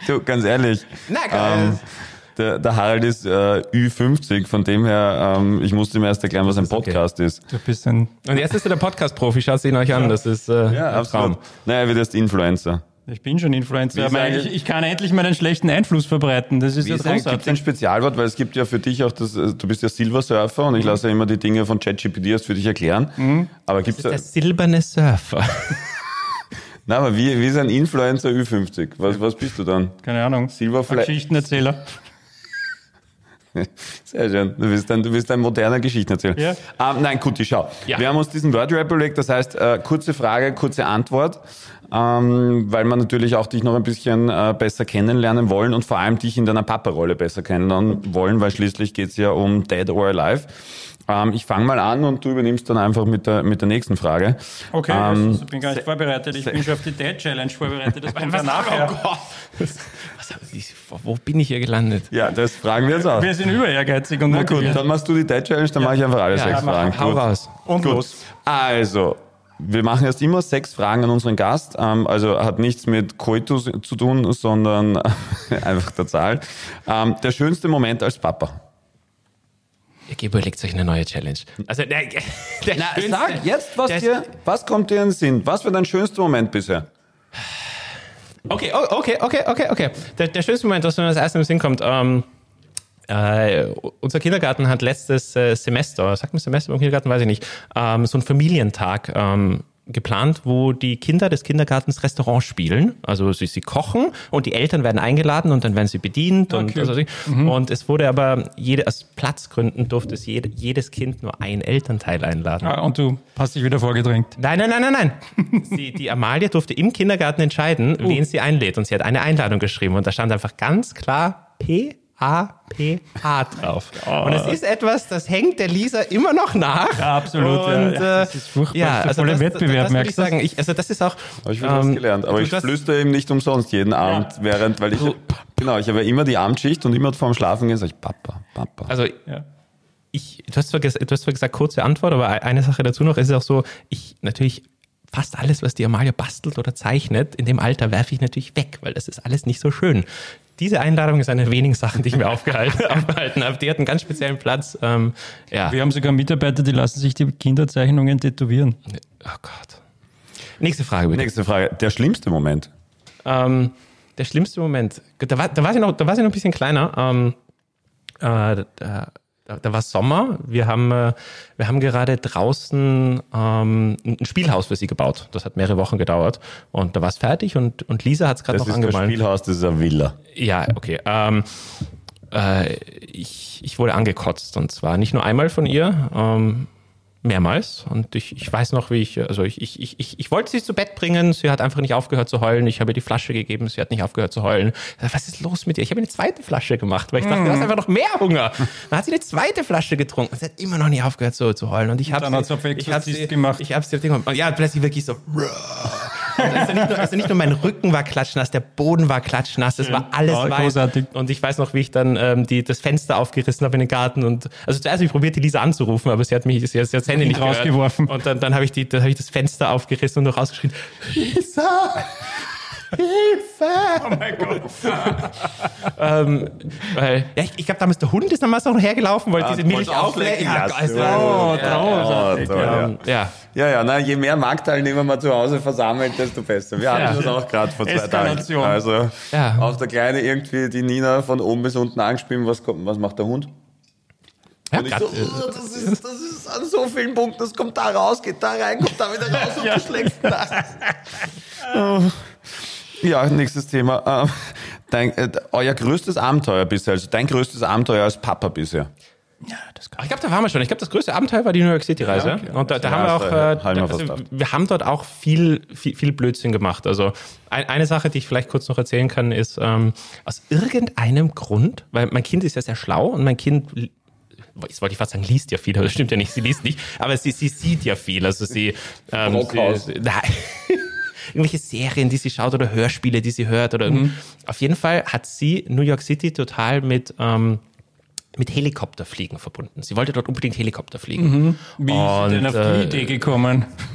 Speaker 1: Du, ganz ehrlich.
Speaker 2: Na geil.
Speaker 1: Ähm, der, der Harald ist äh, Ü fünfzig, von dem her, ähm, ich musste ihm erst erklären, was ein Podcast
Speaker 2: okay.
Speaker 1: ist.
Speaker 3: Du bist ein...
Speaker 2: Und jetzt ist er der Podcast-Profi, schaut ihn euch an, das ist äh,
Speaker 1: Ja,
Speaker 2: ein
Speaker 1: absolut.
Speaker 2: Traum.
Speaker 1: Naja, er wird erst Influencer.
Speaker 3: Ich bin schon Influencer,
Speaker 1: Wie
Speaker 3: aber
Speaker 1: sagen-
Speaker 3: ich, ich kann endlich meinen schlechten Einfluss verbreiten. Das ist
Speaker 1: Wie
Speaker 3: ja
Speaker 1: ist eigentlich, gibt es ein
Speaker 3: großartig.
Speaker 1: Spezialwort, weil es gibt ja für dich auch das, äh, du bist ja Silver Surfer und ich lasse ja immer die Dinge von ChatGPT erst für dich erklären. Aber gibt's
Speaker 2: Der
Speaker 1: da,
Speaker 2: silberne Surfer.
Speaker 1: na, aber wie, wie ist ein Influencer Ü fünfzig? Was, was bist du dann?
Speaker 3: Keine Ahnung.
Speaker 1: Silberfle-
Speaker 3: Geschichtenerzähler.
Speaker 1: Sehr schön. Du bist ein, du bist ein moderner Geschichtenerzähler.
Speaker 3: Ja.
Speaker 1: Ähm, nein, Kuti, schau.
Speaker 2: Ja.
Speaker 1: Wir haben uns diesen Wordrap überlegt, das heißt, äh, kurze Frage, kurze Antwort, ähm, weil wir natürlich auch dich noch ein bisschen äh, besser kennenlernen wollen und vor allem dich in deiner Papa-Rolle besser kennenlernen wollen, weil schließlich geht's ja um Dead or Alive. Ähm, ich fange mal an und du übernimmst dann einfach mit der, mit der nächsten Frage.
Speaker 3: Okay,
Speaker 1: Ähm,
Speaker 3: also, ich bin gar nicht vorbereitet. Ich bin schon auf die Dead Challenge vorbereitet. Das kommt ja nachher.
Speaker 2: Oh Gott. Was, was, wo bin ich hier gelandet?
Speaker 1: Ja, das fragen wir jetzt auch.
Speaker 3: Wir sind über ehrgeizig und
Speaker 1: Na gut,
Speaker 3: motiviert.
Speaker 1: dann machst du die Dead Challenge, dann mache ich einfach alle sechs
Speaker 2: mach-
Speaker 1: Fragen.
Speaker 2: hau
Speaker 1: Gut.
Speaker 2: raus.
Speaker 3: Und
Speaker 1: Gut.
Speaker 3: los.
Speaker 1: Also, wir machen erst immer sechs Fragen an unseren Gast. Ähm, also hat nichts mit Koitus zu tun, sondern einfach der Zahl. Ähm, der schönste Moment als Papa.
Speaker 2: Ihr überlegt euch eine neue Challenge. Also der, der
Speaker 1: Na,
Speaker 2: schönste-
Speaker 1: sag jetzt, was,
Speaker 2: der-
Speaker 1: dir, was kommt dir in den Sinn? Was war dein schönster Moment bisher?
Speaker 2: Okay, oh, okay, okay, okay, okay. Der, der schönste Moment, was mir als erstes im Sinn kommt, ähm, äh, unser Kindergarten hat letztes äh, Semester, sagt man Semester beim Kindergarten, weiß ich nicht, ähm, so einen Familientag ähm, geplant, wo die Kinder des Kindergartens Restaurant spielen. Also sie, sie kochen und die Eltern werden eingeladen und dann werden sie bedient. Und,
Speaker 3: Okay.
Speaker 2: also, und es wurde aber, jede, aus Platzgründen durfte es jede, jedes Kind nur ein Elternteil einladen.
Speaker 3: Ah, und du hast dich wieder vorgedrängt.
Speaker 2: Nein, nein, nein, nein, nein. Sie, die Amalie durfte im Kindergarten entscheiden, wen sie einlädt. Und sie hat eine Einladung geschrieben. Und da stand einfach ganz klar P A P H drauf. Und es ist etwas, das hängt der Lisa immer noch nach.
Speaker 3: Ja, absolut, ja.
Speaker 2: Und,
Speaker 3: Ja,
Speaker 2: äh,
Speaker 3: das ist furchtbar.
Speaker 2: Ja,
Speaker 3: Das ist der
Speaker 2: also
Speaker 3: volle
Speaker 2: das,
Speaker 3: Wettbewerb,
Speaker 2: das, das würde
Speaker 3: merkst
Speaker 2: ich
Speaker 3: du?
Speaker 2: sagen. Ich, also das ist auch...
Speaker 1: Habe ich schon was
Speaker 2: ähm,
Speaker 1: gelernt. Aber
Speaker 2: du-
Speaker 1: ich
Speaker 2: du hast-
Speaker 1: flüstere eben nicht umsonst jeden Abend, während, weil ich, genau, ich habe ja immer die Abendschicht und immer vorm Schlafen gehen, sage ich, Papa, Papa.
Speaker 2: Also
Speaker 3: Ja.
Speaker 2: ich, du hast, zwar ges- du hast zwar gesagt, kurze Antwort, aber eine Sache dazu noch, es ist auch so, ich natürlich fast alles, was die Amalia bastelt oder zeichnet, in dem Alter werfe ich natürlich weg, weil das ist alles nicht so schön. Diese Einladung ist eine der wenigen Sachen, die ich mir aufgehalten, aufgehalten habe. Die hat einen ganz speziellen Platz. Ähm, ja.
Speaker 3: Wir haben sogar Mitarbeiter, die lassen sich die Kinderzeichnungen tätowieren.
Speaker 2: Oh Gott. Nächste Frage bitte.
Speaker 1: Nächste Frage. Der schlimmste Moment.
Speaker 2: Ähm, der schlimmste Moment. Da war, da war sie noch, da war sie noch ein bisschen kleiner. Ähm, äh, da, da, da war Sommer. Wir haben, äh, wir haben gerade draußen ähm, ein Spielhaus für sie gebaut. Das hat mehrere Wochen gedauert. Und da war es fertig und, und Lisa hat es gerade
Speaker 1: Das
Speaker 2: noch
Speaker 1: ist kein
Speaker 2: angemalt.
Speaker 1: Spielhaus, das ist eine Villa.
Speaker 2: Ja, okay. Ähm, äh, ich, ich wurde angekotzt und zwar nicht nur einmal von ihr, ähm, mehrmals. Und ich, ich weiß noch, wie ich, also ich, ich, ich, ich, ich wollte sie zu Bett bringen, sie hat einfach nicht aufgehört zu heulen. Ich habe ihr die Flasche gegeben, sie hat nicht aufgehört zu heulen. Ich dachte, was ist los mit dir? Ich habe eine zweite Flasche gemacht, weil ich dachte, du hast einfach noch mehr Hunger. Dann hat sie eine zweite Flasche getrunken und sie hat immer noch nicht aufgehört zu, zu heulen. Und ich habe
Speaker 3: dann hat's auf
Speaker 2: ich habe
Speaker 3: Exorzist
Speaker 2: sie
Speaker 3: gemacht.
Speaker 2: Ich habe sie auf den und ja, plötzlich wirklich so. Und also nicht, nur, also nicht nur mein Rücken war klatschnass, der Boden war klatschnass, es war alles
Speaker 3: Oh,
Speaker 2: weiß.
Speaker 3: großartig.
Speaker 2: Und ich weiß noch, wie ich dann ähm, die, das Fenster aufgerissen habe in den Garten. Und also zuerst habe ich probiert, die Lisa anzurufen, aber sie hat mich, sie hat, sie hat das Handy nicht gehört.
Speaker 3: rausgeworfen.
Speaker 2: Und dann, dann habe ich, die, dann hab ich das Fenster aufgerissen und noch rausgeschrien, Lisa! Hilfe!
Speaker 3: Oh mein Gott.
Speaker 2: ähm, weil, ja, ich, ich glaube, damals der Hund ist damals noch hergelaufen, wollte
Speaker 1: Ah,
Speaker 2: diese Milch
Speaker 1: wollte
Speaker 2: auflecken.
Speaker 1: auflecken.
Speaker 2: Ja,
Speaker 1: Ja,
Speaker 2: also,
Speaker 1: so.
Speaker 3: Oh,
Speaker 2: ja,
Speaker 3: großartig.
Speaker 1: Oh, toll, ja.
Speaker 2: ähm, ja.
Speaker 1: Ja, ja, na, je mehr Marktteilnehmer man zu Hause versammelt, desto besser. Wir hatten
Speaker 2: Ja.
Speaker 1: das auch gerade vor zwei
Speaker 3: Eskalation.
Speaker 1: Tagen. Also
Speaker 2: Ja.
Speaker 1: auch der Kleine irgendwie die Nina von oben bis unten angespielt, was, kommt, was macht der Hund?
Speaker 2: Ja,
Speaker 1: Und ich
Speaker 2: grad,
Speaker 1: so, oh, das, ist, das ist an so vielen Punkten, das kommt da raus, geht da rein, kommt da wieder raus und du schlägst da. Oh. Ja, nächstes Thema. Ähm, Dein, äh, euer größtes Abenteuer bisher, also dein größtes Abenteuer als Papa bisher.
Speaker 2: Ich glaube, da waren wir schon. Ich glaube, das größte Abenteuer war die New York City Reise.
Speaker 1: Ja, okay.
Speaker 2: Und da, da
Speaker 1: Ja,
Speaker 2: haben wir auch,
Speaker 1: das,
Speaker 2: äh,
Speaker 1: äh, halten wir
Speaker 2: also,
Speaker 1: fast ab.
Speaker 2: wir haben dort auch viel, viel, viel Blödsinn gemacht. Also ein, eine Sache, die ich vielleicht kurz noch erzählen kann, ist ähm, aus irgendeinem Grund, weil mein Kind ist ja sehr schlau und mein Kind, jetzt wollte ich fast sagen, liest ja viel, aber das stimmt ja nicht, sie liest nicht, aber sie, sie sieht ja viel. Also sie, ähm,
Speaker 1: Brockhaus.
Speaker 2: sie nein. Irgendwelche Serien, die sie schaut oder Hörspiele, die sie hört oder
Speaker 3: Mhm.
Speaker 2: auf jeden Fall hat sie New York City total mit ähm, mit Helikopterfliegen verbunden. Sie wollte dort unbedingt Helikopter fliegen.
Speaker 3: Wie ist sie denn auf
Speaker 2: äh,
Speaker 3: die Idee gekommen?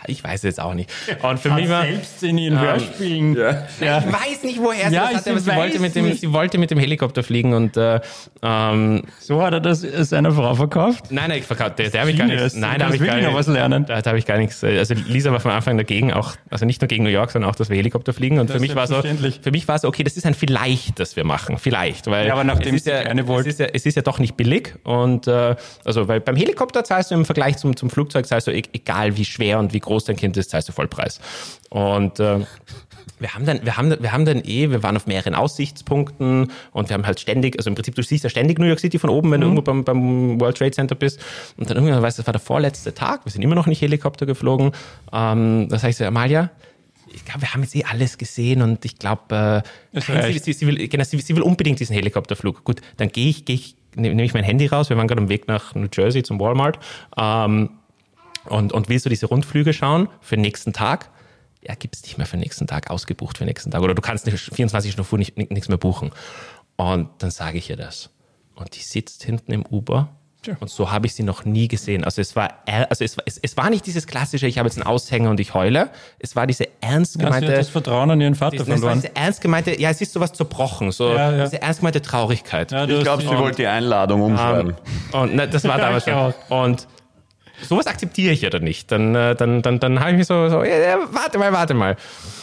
Speaker 2: ich weiß jetzt auch nicht. Und für
Speaker 3: Hat
Speaker 2: mich war...
Speaker 3: selbst in ihren
Speaker 2: ähm,
Speaker 3: Hörspielen.
Speaker 1: Ja.
Speaker 2: Ja. Ich weiß nicht, woher sie
Speaker 3: Ja,
Speaker 2: das
Speaker 3: ich
Speaker 2: hatte, aber sie
Speaker 3: weiß
Speaker 2: wollte, mit dem,
Speaker 3: nicht.
Speaker 2: sie wollte mit dem Helikopter fliegen und äh, ähm,
Speaker 3: So hat er das seiner Frau verkauft?
Speaker 2: nein, nein, ich verkauft, der, der habe ich gar nichts. Nein, da habe ich gar
Speaker 3: wirklich noch was lernen.
Speaker 2: Da, da habe ich gar nichts. Also Lisa war von Anfang dagegen, auch, also nicht nur gegen New York, sondern auch, dass wir Helikopter fliegen. Und
Speaker 3: Das
Speaker 2: für mich war so,
Speaker 3: selbstverständlich.
Speaker 2: für mich war so, okay, das ist ein Vielleicht, das wir machen, vielleicht, weil
Speaker 3: Ja, aber nachdem
Speaker 2: es ist
Speaker 3: sie
Speaker 2: ja,
Speaker 3: keine
Speaker 2: es
Speaker 3: wollte.
Speaker 2: ist ja, es ist ja doch nicht billig und äh, also weil beim Helikopter zahlst du im Vergleich zum zum Flugzeug zahlst du e- egal wie schwer und wie groß dein Kind ist, zahlst du Vollpreis. Und äh, Wir haben dann, wir haben, wir haben dann eh, wir waren auf mehreren Aussichtspunkten und wir haben halt ständig, also im Prinzip, du siehst ja ständig New York City von oben, wenn
Speaker 3: Mhm.
Speaker 2: du irgendwo beim, beim World Trade Center bist. Und dann irgendwann, weißt du, das war der vorletzte Tag, wir sind immer noch nicht Helikopter geflogen. Ähm, das heißt, Amalia, ich glaube, wir haben jetzt eh alles gesehen und ich glaube, äh,
Speaker 3: Es
Speaker 2: sie,
Speaker 3: reicht.
Speaker 2: sie, sie, will, genau, sie, sie will unbedingt diesen Helikopterflug. Gut, dann gehe ich, gehe ich, nehme nehm ich mein Handy raus, wir waren gerade am Weg nach New Jersey zum Walmart ähm, und, und will so diese Rundflüge schauen für den nächsten Tag. Ja, gibt's nicht mehr für den nächsten Tag, ausgebucht für den nächsten Tag. Oder du kannst nicht vierundzwanzig Stunden vor nicht, nichts mehr buchen. Und dann sage ich ihr das. Und die sitzt hinten im Uber.
Speaker 3: Tja.
Speaker 2: Und so habe ich sie noch nie gesehen. Also es war, er- also es, es, es war nicht dieses klassische, ich habe jetzt einen Aushänger und ich heule. Es war diese ernst
Speaker 3: Ja, sie
Speaker 2: gemeinte,
Speaker 3: hat das Vertrauen an ihren Vater
Speaker 2: diese, es war
Speaker 3: verloren.
Speaker 2: diese ernst gemeinte, ja, es ist sowas zerbrochen, so
Speaker 3: Ja, ja.
Speaker 2: diese ernst gemeinte Traurigkeit.
Speaker 3: Ja,
Speaker 1: Ich
Speaker 3: das-
Speaker 1: glaube, sie wollte die Einladung umschreiben.
Speaker 2: Und na, das war damals
Speaker 3: Ja,
Speaker 2: schon. Und sowas akzeptiere ich ja dann nicht. Dann, äh, dann, dann, dann habe ich mich so, so ja, ja, warte mal, warte mal.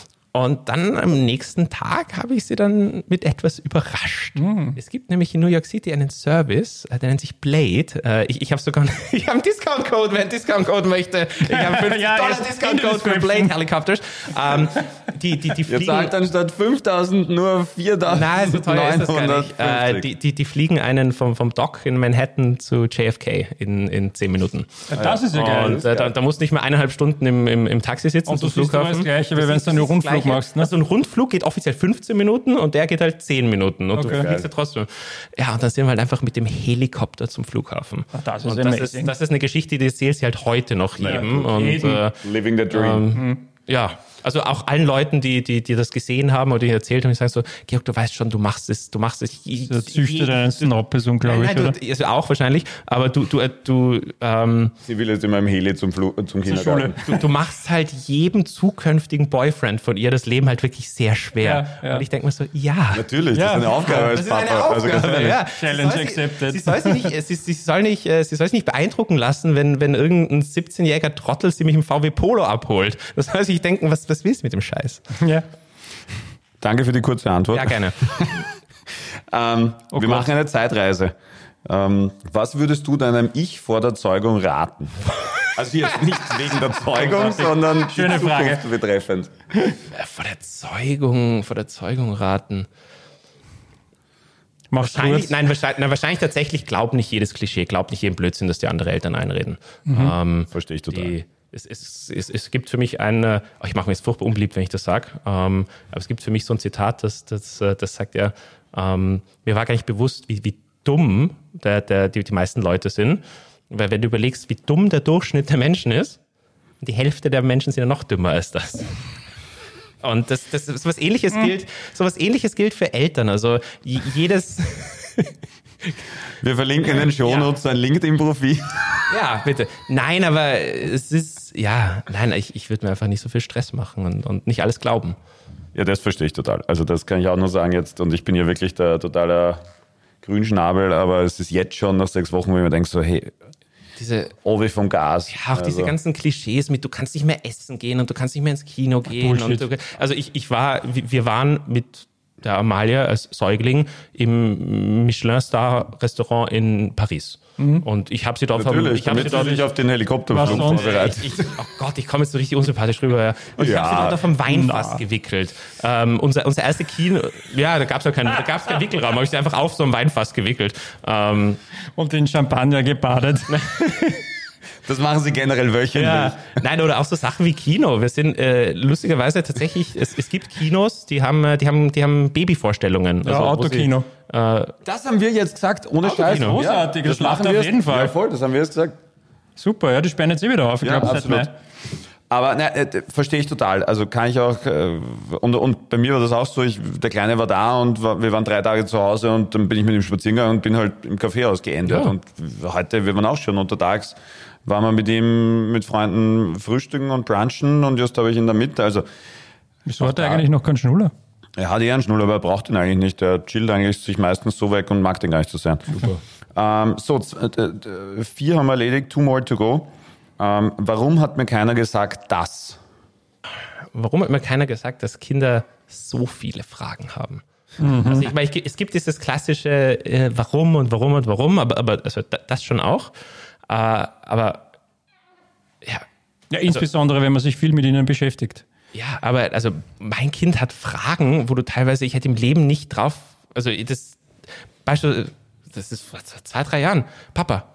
Speaker 2: Und dann am nächsten Tag habe ich sie dann mit etwas überrascht. Es gibt nämlich in New York City einen Service, äh, der nennt sich Blade. Äh, ich ich habe sogar ich habe einen Discount-Code, wer einen Discount-Code möchte. Ich habe einen fünfzig
Speaker 3: Ja,
Speaker 2: Dollar
Speaker 3: jetzt in
Speaker 2: Discount-Code
Speaker 3: der
Speaker 2: für Blade Helicopters. Ähm, die, die, die
Speaker 1: Ihr
Speaker 2: fliegen...
Speaker 1: zahlt dann statt fünftausend nur
Speaker 2: Nein, so teuer ist das gar nicht. Äh,
Speaker 1: viertausendneunhundertfünfzig.
Speaker 2: die, die, die fliegen einen vom, vom Dock in Manhattan zu J F K in, in zehn Minuten.
Speaker 3: Das ist ja geil.
Speaker 2: Und äh, da, da musst du nicht mehr eineinhalb Stunden im, im, im Taxi sitzen
Speaker 3: Und du
Speaker 2: zum
Speaker 3: siehst aber
Speaker 2: Flughafen.
Speaker 3: das Gleiche, wie
Speaker 2: Das
Speaker 3: wenn
Speaker 2: ist-
Speaker 3: du einen
Speaker 2: das ist das
Speaker 3: Rundflug
Speaker 2: Gleiche.
Speaker 3: machst, ne?
Speaker 2: Also ein Rundflug geht offiziell fünfzehn Minuten und der geht halt zehn Minuten. Und
Speaker 3: Okay.
Speaker 2: du fliegst ja trotzdem. Ja, und dann sind wir halt einfach mit dem Helikopter zum Flughafen.
Speaker 3: Ach, das ist
Speaker 2: und das
Speaker 3: amazing.
Speaker 2: ist, das ist eine Geschichte, die erzählt sie halt heute noch jedem. Und,
Speaker 3: jedem.
Speaker 2: äh,
Speaker 1: Living the Dream.
Speaker 2: ähm, ja, also auch allen Leuten, die, die, die das gesehen haben oder die erzählt haben, die sagen so, Georg, du weißt schon, du machst es, du machst es. je-
Speaker 3: Der züchtet
Speaker 2: je-
Speaker 3: einen Snob, ist unglaublich,
Speaker 2: Nein, nein,
Speaker 3: oder?
Speaker 2: du, also auch wahrscheinlich, aber du, du, äh, du, ähm,
Speaker 1: Sie will jetzt in meinem Heli zum, Flu zum Kindergarten.
Speaker 2: du, du machst halt jedem zukünftigen Boyfriend von ihr das Leben halt wirklich sehr schwer.
Speaker 3: Ja, ja.
Speaker 2: Und ich denke mir so, ja.
Speaker 1: Natürlich,
Speaker 3: Ja.
Speaker 1: das ist eine Aufgabe als
Speaker 2: Das ist
Speaker 1: Papa.
Speaker 2: eine
Speaker 1: Also ganz
Speaker 2: Aufgabe,
Speaker 1: ehrlich.
Speaker 2: ja.
Speaker 3: Challenge
Speaker 2: sie soll
Speaker 3: accepted.
Speaker 2: Sie, sie, soll sich nicht, sie, sie, soll nicht, äh, sie soll sich nicht beeindrucken lassen, wenn, wenn irgendein siebzehnjähriger Trottel sie mich im V W Polo abholt. Das soll sich denken, was, was willst du mit dem Scheiß?
Speaker 3: Ja.
Speaker 1: Danke für die kurze Antwort.
Speaker 2: Ja, gerne.
Speaker 1: Ähm, wir
Speaker 3: Gott.
Speaker 1: machen eine Zeitreise. Ähm, was würdest du deinem Ich vor der Zeugung raten? Also jetzt nicht wegen der Zeugung, sondern
Speaker 3: Schöne
Speaker 1: die
Speaker 3: Frage.
Speaker 1: Zukunft betreffend.
Speaker 2: Äh, Vor der Zeugung, vor der Zeugung raten.
Speaker 3: Mach's
Speaker 2: Wahrscheinlich,
Speaker 3: kurz.
Speaker 2: nein, wahrscheinlich, nein, wahrscheinlich tatsächlich glaubt nicht jedes Klischee, glaubt nicht jeden Blödsinn, dass die andere Eltern einreden. Ähm,
Speaker 1: Verstehe ich total.
Speaker 2: die, es, es, es, es gibt für mich eine, oh, ich mache mir jetzt furchtbar unbeliebt, wenn ich das sage, ähm, aber es gibt für mich so ein Zitat, das, das, äh, das sagt ja, ähm, mir war gar nicht bewusst, wie, wie dumm der, der, die, die meisten Leute sind, weil wenn du überlegst, wie dumm der Durchschnitt der Menschen ist, die Hälfte der Menschen sind ja noch dümmer als das. Und das, das, das was Ähnliches gilt, so was Ähnliches gilt für Eltern. Also j- jedes,
Speaker 1: Wir verlinken in den Shownotes sein LinkedIn-Profil.
Speaker 2: ja, bitte. Nein, aber es ist, ja, nein, ich, ich würde mir einfach nicht so viel Stress machen und, und nicht alles glauben.
Speaker 1: Ja, das verstehe ich total. Also das kann ich auch nur sagen jetzt. Und ich bin ja wirklich der totale Grünschnabel, aber es ist jetzt schon nach sechs Wochen, wo ich mir denke so, hey,
Speaker 2: Diese,
Speaker 1: Ovi vom Gas.
Speaker 2: ja, auch diese
Speaker 1: Also,
Speaker 2: ganzen Klischees mit, du kannst nicht mehr essen gehen und du kannst nicht mehr ins Kino gehen. Und du, also ich, ich war, wir waren mit der Amalia als Säugling im Michelin-Star-Restaurant in Paris. Und ich habe sie dort
Speaker 1: Natürlich,
Speaker 2: ich hab
Speaker 1: damit
Speaker 2: sie dort
Speaker 1: sie sich auf den Helikopterflug
Speaker 3: Was sonst?
Speaker 1: vorbereitet.
Speaker 2: Ich, oh Gott, ich komme jetzt so richtig unsympathisch rüber. Ja. Und ich
Speaker 1: Ja,
Speaker 2: habe sie dort auf dem Weinfass
Speaker 3: na.
Speaker 2: gewickelt. Ähm, unser, unser erste Kino, ja, da gab es ja keinen, da gab's keinen Wickelraum, habe ich sie einfach auf so einem Weinfass gewickelt. Ähm,
Speaker 3: Und in Champagner gebadet.
Speaker 1: Das machen sie generell wöchentlich.
Speaker 2: ja. Nein, oder auch so Sachen wie Kino. Wir sind äh, lustigerweise tatsächlich, es, es gibt Kinos, die haben, äh, die haben, die haben Babyvorstellungen.
Speaker 3: Ja,
Speaker 2: wo
Speaker 3: Autokino.
Speaker 2: Sie, äh,
Speaker 1: Das haben wir jetzt gesagt, ohne Scheiß.
Speaker 2: Autokino.
Speaker 3: Großartig, das
Speaker 1: machen
Speaker 3: macht auf
Speaker 1: wir
Speaker 3: jeden Fall.
Speaker 1: Ja, voll, das haben wir jetzt gesagt.
Speaker 3: Super, ja, die sperren jetzt eh wieder auf. Ich
Speaker 1: Ja,
Speaker 3: glaube, seit
Speaker 1: absolut.
Speaker 3: Mai.
Speaker 1: Aber ne, äh, verstehe ich total. Also kann ich auch, äh, und, und bei mir war das auch so, ich, der Kleine war da und war, wir waren drei Tage zu Hause und dann bin ich mit ihm spazieren gegangen und bin halt im Kaffeehaus geendet.
Speaker 2: Ja.
Speaker 1: Und heute, wir waren auch schon untertags, war man mit ihm, mit Freunden frühstücken und brunchen und just habe ich in der Mitte, also.
Speaker 3: Wieso hat er eigentlich noch keinen Schnuller?
Speaker 1: Er hat eher einen Schnuller, aber er braucht ihn eigentlich nicht. Er chillt eigentlich sich meistens so weg und mag den gar nicht so sehr. Super. Ähm, so, vier haben wir erledigt, two more to go. Ähm, warum hat mir keiner gesagt, das?
Speaker 2: Warum hat mir keiner gesagt, dass Kinder so viele Fragen haben? Mhm. Also ich meine, es gibt dieses klassische äh, Warum und Warum und Warum, aber, aber also das schon auch. Äh, aber ja.
Speaker 3: Ja, insbesondere, also, wenn man sich viel mit ihnen beschäftigt.
Speaker 2: Ja, aber also mein Kind hat Fragen, wo du teilweise, ich hätte im Leben nicht drauf, also das Beispiel, das ist vor zwei, drei Jahren, Papa,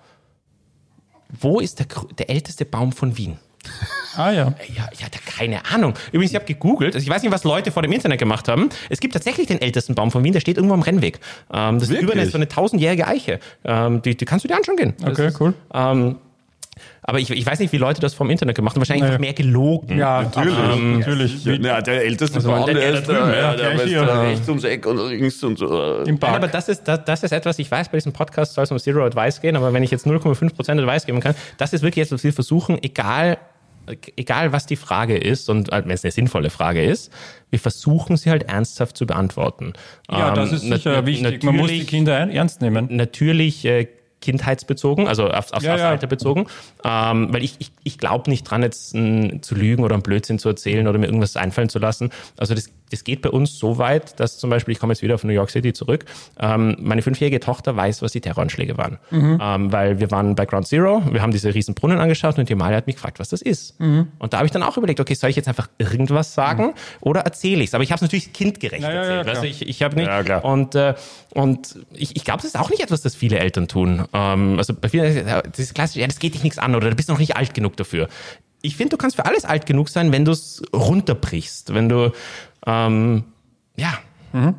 Speaker 2: wo ist der, der älteste Baum von Wien?
Speaker 3: Ah ja.
Speaker 2: Ja, ich hatte keine Ahnung. Übrigens, ich habe gegoogelt, also ich weiß nicht, was Leute vor dem Internet gemacht haben. Es gibt tatsächlich den ältesten Baum von Wien, der steht irgendwo am Rennweg. Ähm, das ist über eine, so eine tausendjährige Eiche. Ähm, die, die kannst du dir anschauen gehen.
Speaker 3: Okay,
Speaker 2: ist,
Speaker 3: cool.
Speaker 2: Ähm, aber ich, ich weiß nicht, wie Leute das vom Internet gemacht haben. Wahrscheinlich
Speaker 3: naja.
Speaker 2: einfach mehr gelogen.
Speaker 3: Ja,
Speaker 1: natürlich.
Speaker 3: Ähm, natürlich.
Speaker 1: Ja, ja, der älteste
Speaker 2: also
Speaker 1: Baum,
Speaker 2: der,
Speaker 1: der,
Speaker 2: der
Speaker 1: ist
Speaker 2: da drüben,
Speaker 1: da,
Speaker 2: ja,
Speaker 1: der ist
Speaker 3: hier.
Speaker 1: da rechts ums Eck und links und so.
Speaker 3: Im Park.
Speaker 2: Nein, aber das ist, das, das ist etwas, ich weiß, bei diesem Podcast soll es um Zero Advice gehen, aber wenn ich jetzt null Komma fünf Prozent Advice geben kann, das ist wirklich etwas, was wir versuchen, egal, egal was die Frage ist und wenn es eine sinnvolle Frage ist, wir versuchen sie halt ernsthaft zu beantworten.
Speaker 3: Ja, das ist sicher nat- wichtig. Man muss die Kinder ernst nehmen.
Speaker 2: Natürlich äh, kindheitsbezogen, also aufs, aufs,
Speaker 3: ja,
Speaker 2: aufs
Speaker 3: ja.
Speaker 2: Alter bezogen, ähm, weil ich, ich, ich glaube nicht dran, jetzt n, zu lügen oder einen Blödsinn zu erzählen oder mir irgendwas einfallen zu lassen. Also das, das geht bei uns so weit, dass zum Beispiel, ich komme jetzt wieder auf New York City zurück, ähm, meine fünfjährige Tochter weiß, was die Terroranschläge waren. Mhm. Ähm, weil wir waren bei Ground Zero, wir haben diese riesen Brunnen angeschaut und die Malia hat mich gefragt, was das ist. Mhm. Und da habe ich dann auch überlegt, okay, soll ich jetzt einfach irgendwas sagen mhm. oder erzähle ich es? Aber ich habe es natürlich kindgerecht
Speaker 3: ja,
Speaker 2: erzählt.
Speaker 3: Ja, ja,
Speaker 2: also ich, ich habe nicht.
Speaker 1: Ja, klar.
Speaker 2: Und, äh, und ich, ich glaube, das ist auch nicht etwas, das viele Eltern tun. Ähm, also bei vielen, das ist klassisch, ja, das geht dich nichts an oder du bist noch nicht alt genug dafür. Ich finde, du kannst für alles alt genug sein, wenn du es runterbrichst, wenn du, ähm, ja.
Speaker 1: Mhm.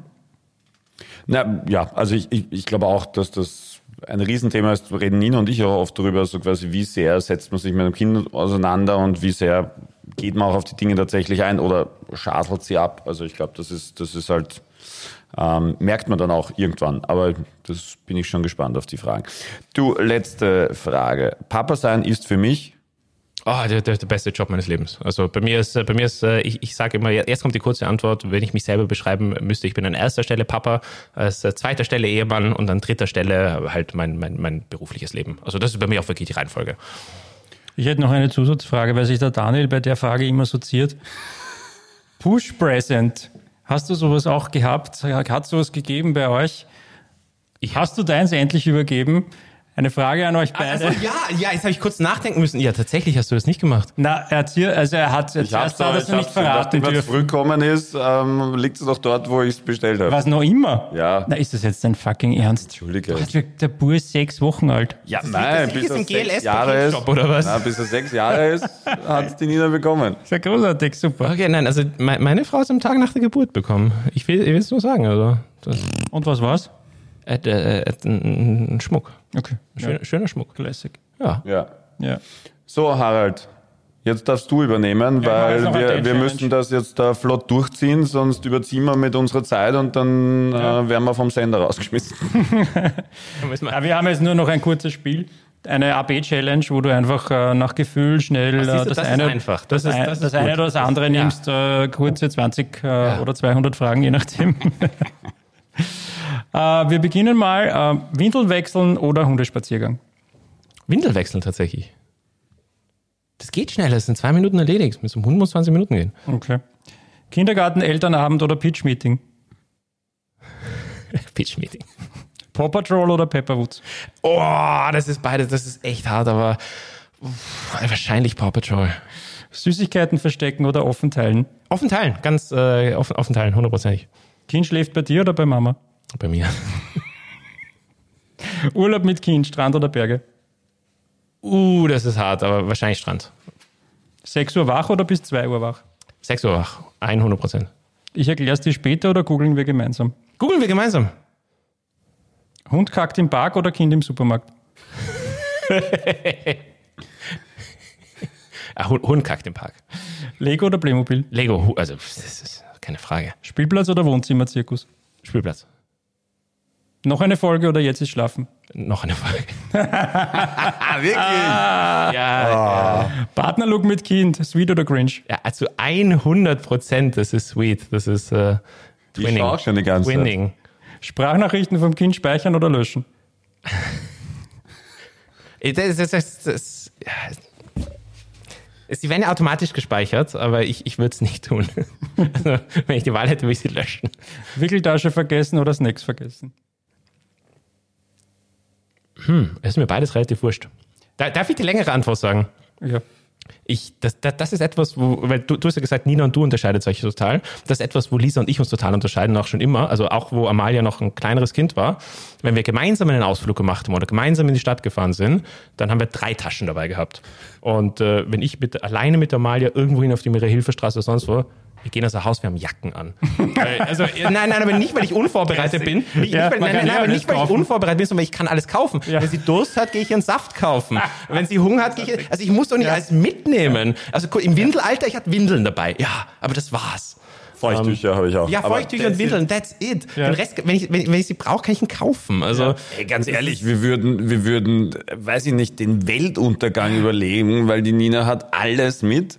Speaker 1: Na, ja, also ich, ich, ich glaube auch, dass das ein Riesenthema ist, reden Nina und ich auch oft darüber, so quasi, wie sehr setzt man sich mit einem Kind auseinander und wie sehr geht man auch auf die Dinge tatsächlich ein oder schadelt sie ab. Also ich glaube, das ist, das ist halt, ähm, merkt man dann auch irgendwann. Aber das bin ich schon gespannt auf die Fragen. Du, letzte Frage. Papa sein ist für mich...
Speaker 2: Oh, der, der, der beste Job meines Lebens. Also bei mir ist, bei mir ist, ich, ich sage immer, erst kommt die kurze Antwort, wenn ich mich selber beschreiben müsste, ich bin an erster Stelle Papa, als zweiter Stelle Ehemann und an dritter Stelle halt mein, mein, mein berufliches Leben. Also das ist bei mir auch wirklich die Reihenfolge.
Speaker 3: Ich hätte noch eine Zusatzfrage, weil sich der Daniel bei der Frage immer assoziiert. Push Present. Hast du sowas auch gehabt? Hat sowas gegeben bei euch? Hast du deins endlich übergeben? Eine Frage an euch beide.
Speaker 2: Also, ja, ja, jetzt habe ich kurz nachdenken müssen. Ja, tatsächlich hast du das nicht gemacht.
Speaker 3: Na, erzähl, also er hat
Speaker 1: Ich
Speaker 3: zuerst
Speaker 1: hab's,
Speaker 3: hat er nicht verraten
Speaker 1: wenn es
Speaker 3: dürfen.
Speaker 1: früh gekommen ist, ähm, liegt es doch dort, wo ich es bestellt habe.
Speaker 3: Was, noch immer?
Speaker 1: Ja.
Speaker 3: Na, ist das jetzt dein fucking Ernst?
Speaker 1: Entschuldige.
Speaker 3: Was, der Bub ist sechs Wochen alt.
Speaker 1: Ja,
Speaker 2: das
Speaker 1: nein,
Speaker 2: ist
Speaker 1: bis er
Speaker 2: ein G L
Speaker 1: sechs Jahre ist,
Speaker 2: S-Paketshop oder was?
Speaker 1: Nein, bis er sechs Jahre ist, hat es die Nina bekommen.
Speaker 3: Ist ja großartig, super.
Speaker 2: Okay, nein, also me- meine Frau ist am Tag nach der Geburt bekommen. Ich will, ich will es nur sagen, also. Das,
Speaker 3: Und was war's?
Speaker 2: äh, äh, äh, ein, ein Schmuck.
Speaker 3: Okay.
Speaker 2: Schöner,
Speaker 3: Ja.
Speaker 2: schöner Schmuck.
Speaker 3: Classic.
Speaker 2: Ja.
Speaker 1: Ja.
Speaker 3: Ja.
Speaker 1: So, Harald, jetzt darfst du übernehmen,
Speaker 3: Ja, ich mach jetzt noch
Speaker 1: weil
Speaker 3: eine
Speaker 1: wir, wir
Speaker 3: Challenge.
Speaker 1: müssen das jetzt da flott durchziehen, sonst überziehen wir mit unserer Zeit und dann
Speaker 3: Ja.
Speaker 1: äh, werden wir vom Sender rausgeschmissen.
Speaker 3: Ja, wir haben jetzt nur noch ein kurzes Spiel. Eine A B-Challenge, wo du einfach äh, nach Gefühl schnell
Speaker 2: Ach, siehst
Speaker 3: äh,
Speaker 2: du,
Speaker 3: das,
Speaker 2: das ist
Speaker 3: eine,
Speaker 2: einfach. Das
Speaker 3: das,
Speaker 2: ist-
Speaker 3: ein,
Speaker 2: das ist
Speaker 3: das eine
Speaker 2: gut.
Speaker 3: oder das andere
Speaker 2: Das- ja.
Speaker 3: nimmst, äh, kurze zwanzig äh, oder zweihundert Fragen, je nachdem. äh, wir beginnen mal. Äh, Windeln wechseln oder Hundespaziergang?
Speaker 2: Windel wechseln tatsächlich. Das geht schneller, das ist in zwei Minuten erledigt. Mit so einem Hund muss zwanzig Minuten gehen.
Speaker 3: Okay. Kindergarten, Elternabend oder Pitch-Meeting?
Speaker 2: Pitch-Meeting.
Speaker 3: Paw Patrol oder Pepperwoods?
Speaker 2: Oh, das ist beides, das ist echt hart, aber uff, wahrscheinlich Paw Patrol.
Speaker 3: Süßigkeiten verstecken oder offen teilen?
Speaker 2: Offen teilen, ganz äh, offen, offen teilen, hundertprozentig.
Speaker 3: Kind schläft bei dir oder bei Mama?
Speaker 2: Bei mir.
Speaker 3: Urlaub mit Kind, Strand oder Berge?
Speaker 2: Uh, das ist hart, aber wahrscheinlich Strand.
Speaker 3: sechs Uhr wach oder bis zwei Uhr wach?
Speaker 2: sechs Uhr wach, hundert Prozent.
Speaker 3: Ich erkläre es dir später oder googeln wir gemeinsam?
Speaker 2: Googeln wir gemeinsam.
Speaker 3: Hund kackt im Park oder Kind im Supermarkt?
Speaker 2: Ah, Hund, Hund kackt im Park.
Speaker 3: Lego oder Playmobil?
Speaker 2: Lego, Hu- also das ist keine Frage.
Speaker 3: Spielplatz oder Wohnzimmerzirkus?
Speaker 2: Spielplatz.
Speaker 3: Noch eine Folge oder jetzt ist schlafen?
Speaker 2: Noch eine Folge.
Speaker 1: Ah, wirklich?
Speaker 2: Ja, ja.
Speaker 3: Partnerlook mit Kind, sweet oder cringe?
Speaker 2: ja, also hundert Prozent, das ist sweet. Das ist äh,
Speaker 1: Ich
Speaker 2: Twinning.
Speaker 1: schau schon die ganze Zeit.
Speaker 2: Twinning.
Speaker 3: Sprachnachrichten vom Kind speichern oder löschen?
Speaker 2: Das, das, das, das, ja. Sie werden ja automatisch gespeichert, aber ich, ich würde es nicht tun. Also, wenn ich die Wahl hätte, würde ich sie löschen.
Speaker 3: Wickeltasche vergessen oder Snacks vergessen?
Speaker 2: Hm, es ist mir beides relativ wurscht. Da, darf ich die längere Antwort sagen?
Speaker 3: Ja.
Speaker 2: Ich, das, das, das ist etwas, wo, weil du, du hast ja gesagt, Nina und du unterscheidet euch total. Das ist etwas, wo Lisa und ich uns total unterscheiden, auch schon immer. Also auch, wo Amalia noch ein kleineres Kind war. Wenn wir gemeinsam einen Ausflug gemacht haben oder gemeinsam in die Stadt gefahren sind, dann haben wir drei Taschen dabei gehabt. Und äh, wenn ich mit, alleine mit Amalia irgendwohin auf die Mirre-Hilfe-Straße oder sonst wo, wir gehen aus dem Haus, wir haben Jacken an. Also, nein, nein, aber nicht, weil ich unvorbereitet bin. Nicht,
Speaker 3: Ja,
Speaker 2: nicht, weil,
Speaker 3: man
Speaker 2: nein,
Speaker 3: kann
Speaker 2: nein,
Speaker 3: ja
Speaker 2: aber
Speaker 3: alles
Speaker 2: nicht, weil ich
Speaker 3: kaufen.
Speaker 2: unvorbereitet bin, sondern weil ich kann alles kaufen.
Speaker 3: Ja.
Speaker 2: Wenn sie Durst hat, gehe ich ihren Saft kaufen. Wenn sie Hunger hat, gehe ich... Also ich muss doch nicht alles mitnehmen. Also im Windelalter, ich hatte Windeln dabei. Ja, aber das war's.
Speaker 1: Feuchttücher habe ich auch.
Speaker 2: Ja,
Speaker 1: Aber
Speaker 2: Feuchttücher und
Speaker 1: that's
Speaker 2: Windeln,
Speaker 1: it.
Speaker 2: that's it.
Speaker 3: Ja.
Speaker 2: Den Rest, wenn ich, wenn, wenn ich sie brauche, kann ich ihn kaufen. Also,
Speaker 1: Ey, ganz ehrlich, wir würden, wir würden, weiß ich nicht, den Weltuntergang überleben, weil die Nina hat alles mit.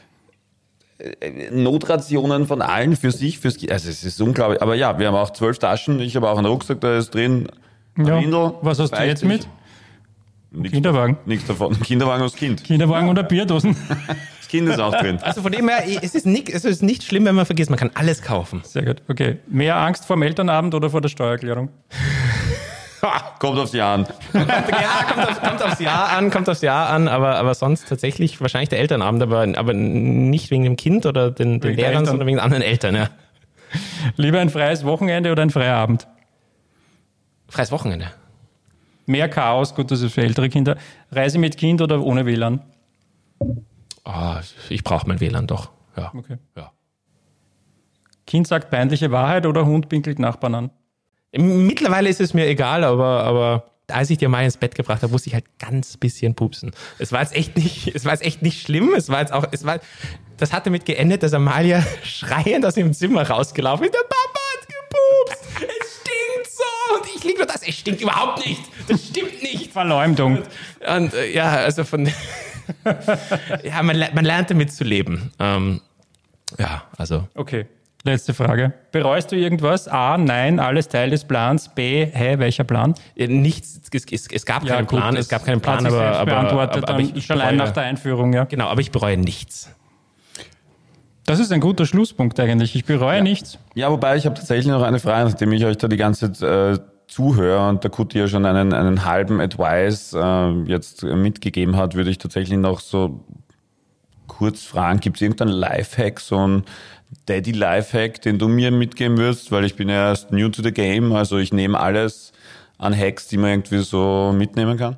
Speaker 1: Notrationen von allen für sich, fürs Kind. Also es ist unglaublich. Aber ja, wir haben auch zwölf Taschen. Ich habe auch einen Rucksack, da ist drin ein
Speaker 3: Ja.
Speaker 1: Windel.
Speaker 3: Was hast du
Speaker 1: Weiß
Speaker 3: jetzt
Speaker 1: ich.
Speaker 3: mit?
Speaker 1: Nichts,
Speaker 3: Kinderwagen.
Speaker 1: nichts davon. Kinderwagen aus Kind.
Speaker 3: Kinderwagen oder Bierdosen?
Speaker 1: Das Kind ist auch drin.
Speaker 2: also von dem her, es ist, nicht, es ist nicht schlimm, wenn man vergisst, man kann alles kaufen.
Speaker 3: Sehr gut, okay. Mehr Angst vor dem Elternabend oder vor der Steuererklärung?
Speaker 1: Kommt aufs Jahr an.
Speaker 2: Ja, kommt, auf, kommt aufs Jahr an, kommt aufs Jahr an, aber, aber sonst tatsächlich wahrscheinlich der Elternabend, aber, aber nicht wegen dem Kind oder den, den
Speaker 3: Wegen der
Speaker 2: Lehrern,
Speaker 3: Eltern.
Speaker 2: sondern wegen den anderen Eltern. Ja.
Speaker 3: Lieber ein freies Wochenende oder ein freier Abend?
Speaker 2: Freies Wochenende.
Speaker 3: Mehr Chaos, gut, das ist für ältere Kinder. Reise mit Kind oder ohne W L A N?
Speaker 2: Oh, ich brauche mein W L A N doch. Ja.
Speaker 3: Okay.
Speaker 2: Ja.
Speaker 3: Kind sagt peinliche Wahrheit oder Hund pinkelt Nachbarn an?
Speaker 2: Mittlerweile ist es mir egal, aber, aber als ich dir mal ins Bett gebracht habe, musste ich halt ganz bisschen pupsen. Es war jetzt echt nicht, es war jetzt echt nicht schlimm. Es war jetzt auch, es war, das hat damit geendet, dass Amalia schreiend aus dem Zimmer rausgelaufen ist. Der Papa hat gepupst. Es stinkt so. Und ich liege nur das. Es stinkt überhaupt nicht. Das stimmt nicht.
Speaker 3: Verleumdung.
Speaker 2: Und äh, ja, also von, ja, man, man lernt damit zu leben. Ähm, ja, also.
Speaker 3: Okay, letzte Frage. Bereust du irgendwas? A, nein, alles Teil des Plans. B, hä, welcher Plan?
Speaker 2: Äh, Nichts, es, es, es gab keinen
Speaker 3: gut,
Speaker 2: Plan,
Speaker 3: das
Speaker 2: es gab keinen Plan,
Speaker 3: hat sich
Speaker 2: aber,
Speaker 3: selbst
Speaker 2: aber,
Speaker 3: beantwortet,
Speaker 2: aber, aber
Speaker 3: dann
Speaker 2: ich, ich
Speaker 3: schon allein
Speaker 2: bereue,
Speaker 3: nach der Einführung, ja.
Speaker 2: genau, aber ich bereue nichts.
Speaker 3: Das ist ein guter Schlusspunkt eigentlich. Ich bereue nichts.
Speaker 1: Ja, wobei ich habe tatsächlich noch eine Frage, nachdem ich euch da die ganze Zeit äh, zuhöre und der Kutti ja schon einen, einen halben Advice äh, jetzt äh, mitgegeben hat, würde ich tatsächlich noch so kurz fragen, gibt es irgendeinen Lifehack, so ein Daddy-Lifehack, den du mir mitgeben würdest, weil ich bin ja erst new to the game, also ich nehme alles an Hacks, die man irgendwie so mitnehmen kann.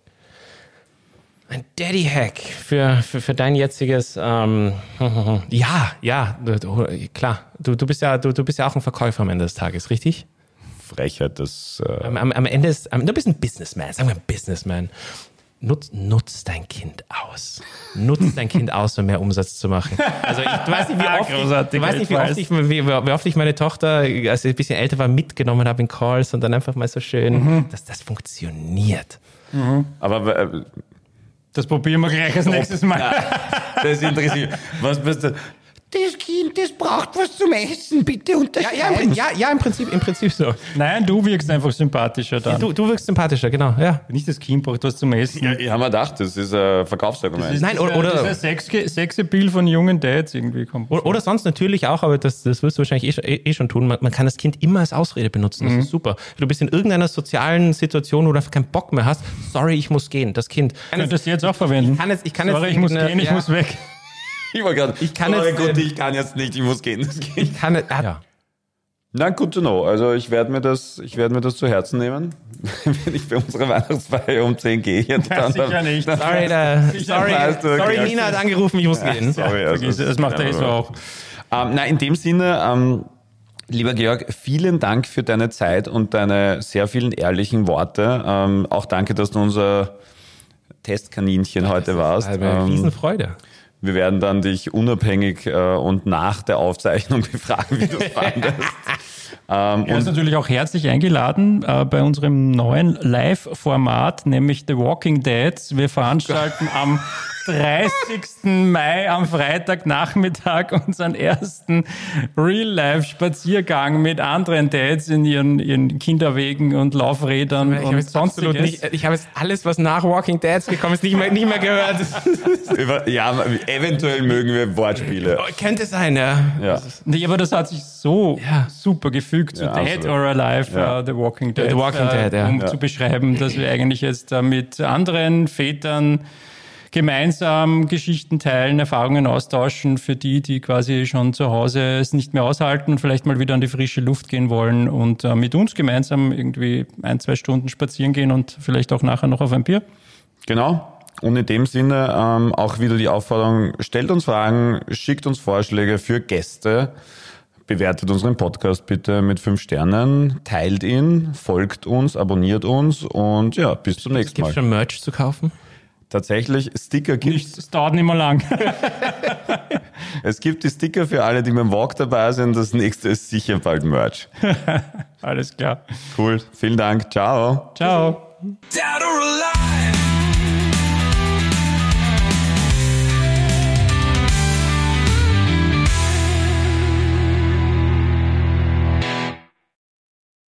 Speaker 2: Ein Daddy-Hack für, für, für dein jetziges, ähm, ja, ja, du, du, klar. Du, du, bist ja, du, du bist ja auch ein Verkäufer am Ende des Tages, richtig?
Speaker 1: Frechheit, das... Äh,
Speaker 2: Am, am, am Ende ist, am, du bist ein Businessman, sagen wir ein Businessman. Nutz, nutz dein Kind aus. Nutz dein Kind aus, um mehr Umsatz zu machen. Also ich, du weißt nicht, wie oft, ich, du weißt nicht, wie oft ich, wie, wie oft ich meine Tochter, als sie ein bisschen älter war, mitgenommen habe in Calls und dann einfach mal so schön, mhm. dass das funktioniert.
Speaker 1: Mhm. Aber... Äh,
Speaker 3: Das probieren wir gleich als nächstes Mal.
Speaker 1: Ja, das interessiert. Was bist du? Das Kind, das braucht was zum Essen, bitte
Speaker 2: Ja,
Speaker 1: unterscheiden.
Speaker 2: ja, ja, ja, im Prinzip, im Prinzip so.
Speaker 3: Nein, du wirkst einfach sympathischer dann.
Speaker 2: Du, du wirkst sympathischer, genau, ja.
Speaker 3: Nicht das Kind braucht was zum Essen.
Speaker 1: Ja, ich habe mir gedacht, das ist ein Verkaufsargument.
Speaker 2: Nein, oder, oder,
Speaker 3: Dieser Sexappeal von jungen Dads irgendwie kommt.
Speaker 2: oder, oder sonst natürlich auch, aber das, das wirst du wahrscheinlich eh, eh schon tun. Man, man kann das Kind immer als Ausrede benutzen. Das
Speaker 3: Mhm.
Speaker 2: ist super. Du bist in irgendeiner sozialen Situation, wo du einfach keinen Bock mehr hast. Sorry, ich muss gehen. Das Kind.
Speaker 3: Ich könnte das jetzt auch verwenden.
Speaker 2: Ich kann jetzt, ich kann
Speaker 3: Sorry,
Speaker 2: jetzt,
Speaker 3: ich muss
Speaker 2: eine-
Speaker 3: gehen, ich
Speaker 2: ja,
Speaker 3: muss weg.
Speaker 1: Ich war gerade,
Speaker 2: Ich kann
Speaker 1: sorry,
Speaker 2: jetzt,
Speaker 1: gut,
Speaker 2: ähm,
Speaker 1: ich kann jetzt nicht, ich muss gehen. Das geht.
Speaker 2: Ich kann jetzt, ja.
Speaker 1: Na, good to know. Also ich werde mir das, ich werde mir das zu Herzen nehmen, wenn ich bei unserer Weihnachtsfeier um zehn gehe. Jetzt
Speaker 3: Ja, sicher nicht.
Speaker 2: Sorry, da, sorry,
Speaker 1: weißt du,
Speaker 2: sorry,
Speaker 1: okay.
Speaker 2: Nina hat angerufen, ich muss gehen.
Speaker 1: Sorry, also,
Speaker 3: Vergiss es, das macht er eh so auch.
Speaker 1: Ähm, na, in dem Sinne, ähm, lieber Georg, vielen Dank für deine Zeit und deine sehr vielen ehrlichen Worte. Ähm, auch danke, dass du unser Testkaninchen heute warst.
Speaker 2: Eine
Speaker 1: Ähm,
Speaker 2: Riesenfreude.
Speaker 1: wir werden dann dich unabhängig äh, und nach der Aufzeichnung befragen, wie du es fandest. Ähm,
Speaker 3: Er ist natürlich auch herzlich eingeladen äh, bei unserem neuen Live-Format, nämlich The Walking Dead. Wir veranstalten am dreißigsten Mai am Freitagnachmittag unseren ersten Real-Life-Spaziergang mit anderen Dads in ihren, ihren Kinderwegen und Laufrädern
Speaker 2: Ich habe
Speaker 3: und
Speaker 2: jetzt absolut
Speaker 3: sonstiges.
Speaker 2: nicht, ich habe jetzt alles, was nach Walking Dead gekommen ist, nicht mehr, nicht mehr gehört.
Speaker 1: über, ja, eventuell mögen wir Wortspiele.
Speaker 2: Oh, könnte sein, ja.
Speaker 1: Ja.
Speaker 3: Nee, aber das hat sich so
Speaker 2: Ja.
Speaker 3: super gefügt zu
Speaker 1: Ja,
Speaker 3: Dead
Speaker 1: absolut.
Speaker 3: or Alive,
Speaker 1: Ja.
Speaker 3: uh, The Walking Dead,
Speaker 2: The Walking
Speaker 3: äh,
Speaker 2: Dead, ja.
Speaker 3: um
Speaker 1: Ja.
Speaker 3: zu beschreiben, dass wir eigentlich jetzt äh, mit anderen Vätern gemeinsam Geschichten teilen, Erfahrungen austauschen für die, die quasi schon zu Hause es nicht mehr aushalten und vielleicht mal wieder an die frische Luft gehen wollen und äh, mit uns gemeinsam irgendwie ein, zwei Stunden spazieren gehen und vielleicht auch nachher noch auf ein Bier.
Speaker 1: Genau. Und in dem Sinne ähm, auch wieder die Aufforderung, stellt uns Fragen, schickt uns Vorschläge für Gäste, bewertet unseren Podcast bitte mit fünf Sternen, teilt ihn, folgt uns, abonniert uns und ja, bis zum nächsten
Speaker 2: Gibt
Speaker 1: Mal.
Speaker 2: es schon Merch zu kaufen?
Speaker 1: Tatsächlich, Sticker gibt's.
Speaker 3: Es dauert nicht mehr lang.
Speaker 1: Es gibt die Sticker für alle, die beim Walk dabei sind. Das nächste ist sicher bald Merch.
Speaker 3: Alles klar.
Speaker 1: Cool. Vielen Dank. Ciao.
Speaker 3: Ciao.
Speaker 4: Dead or alive.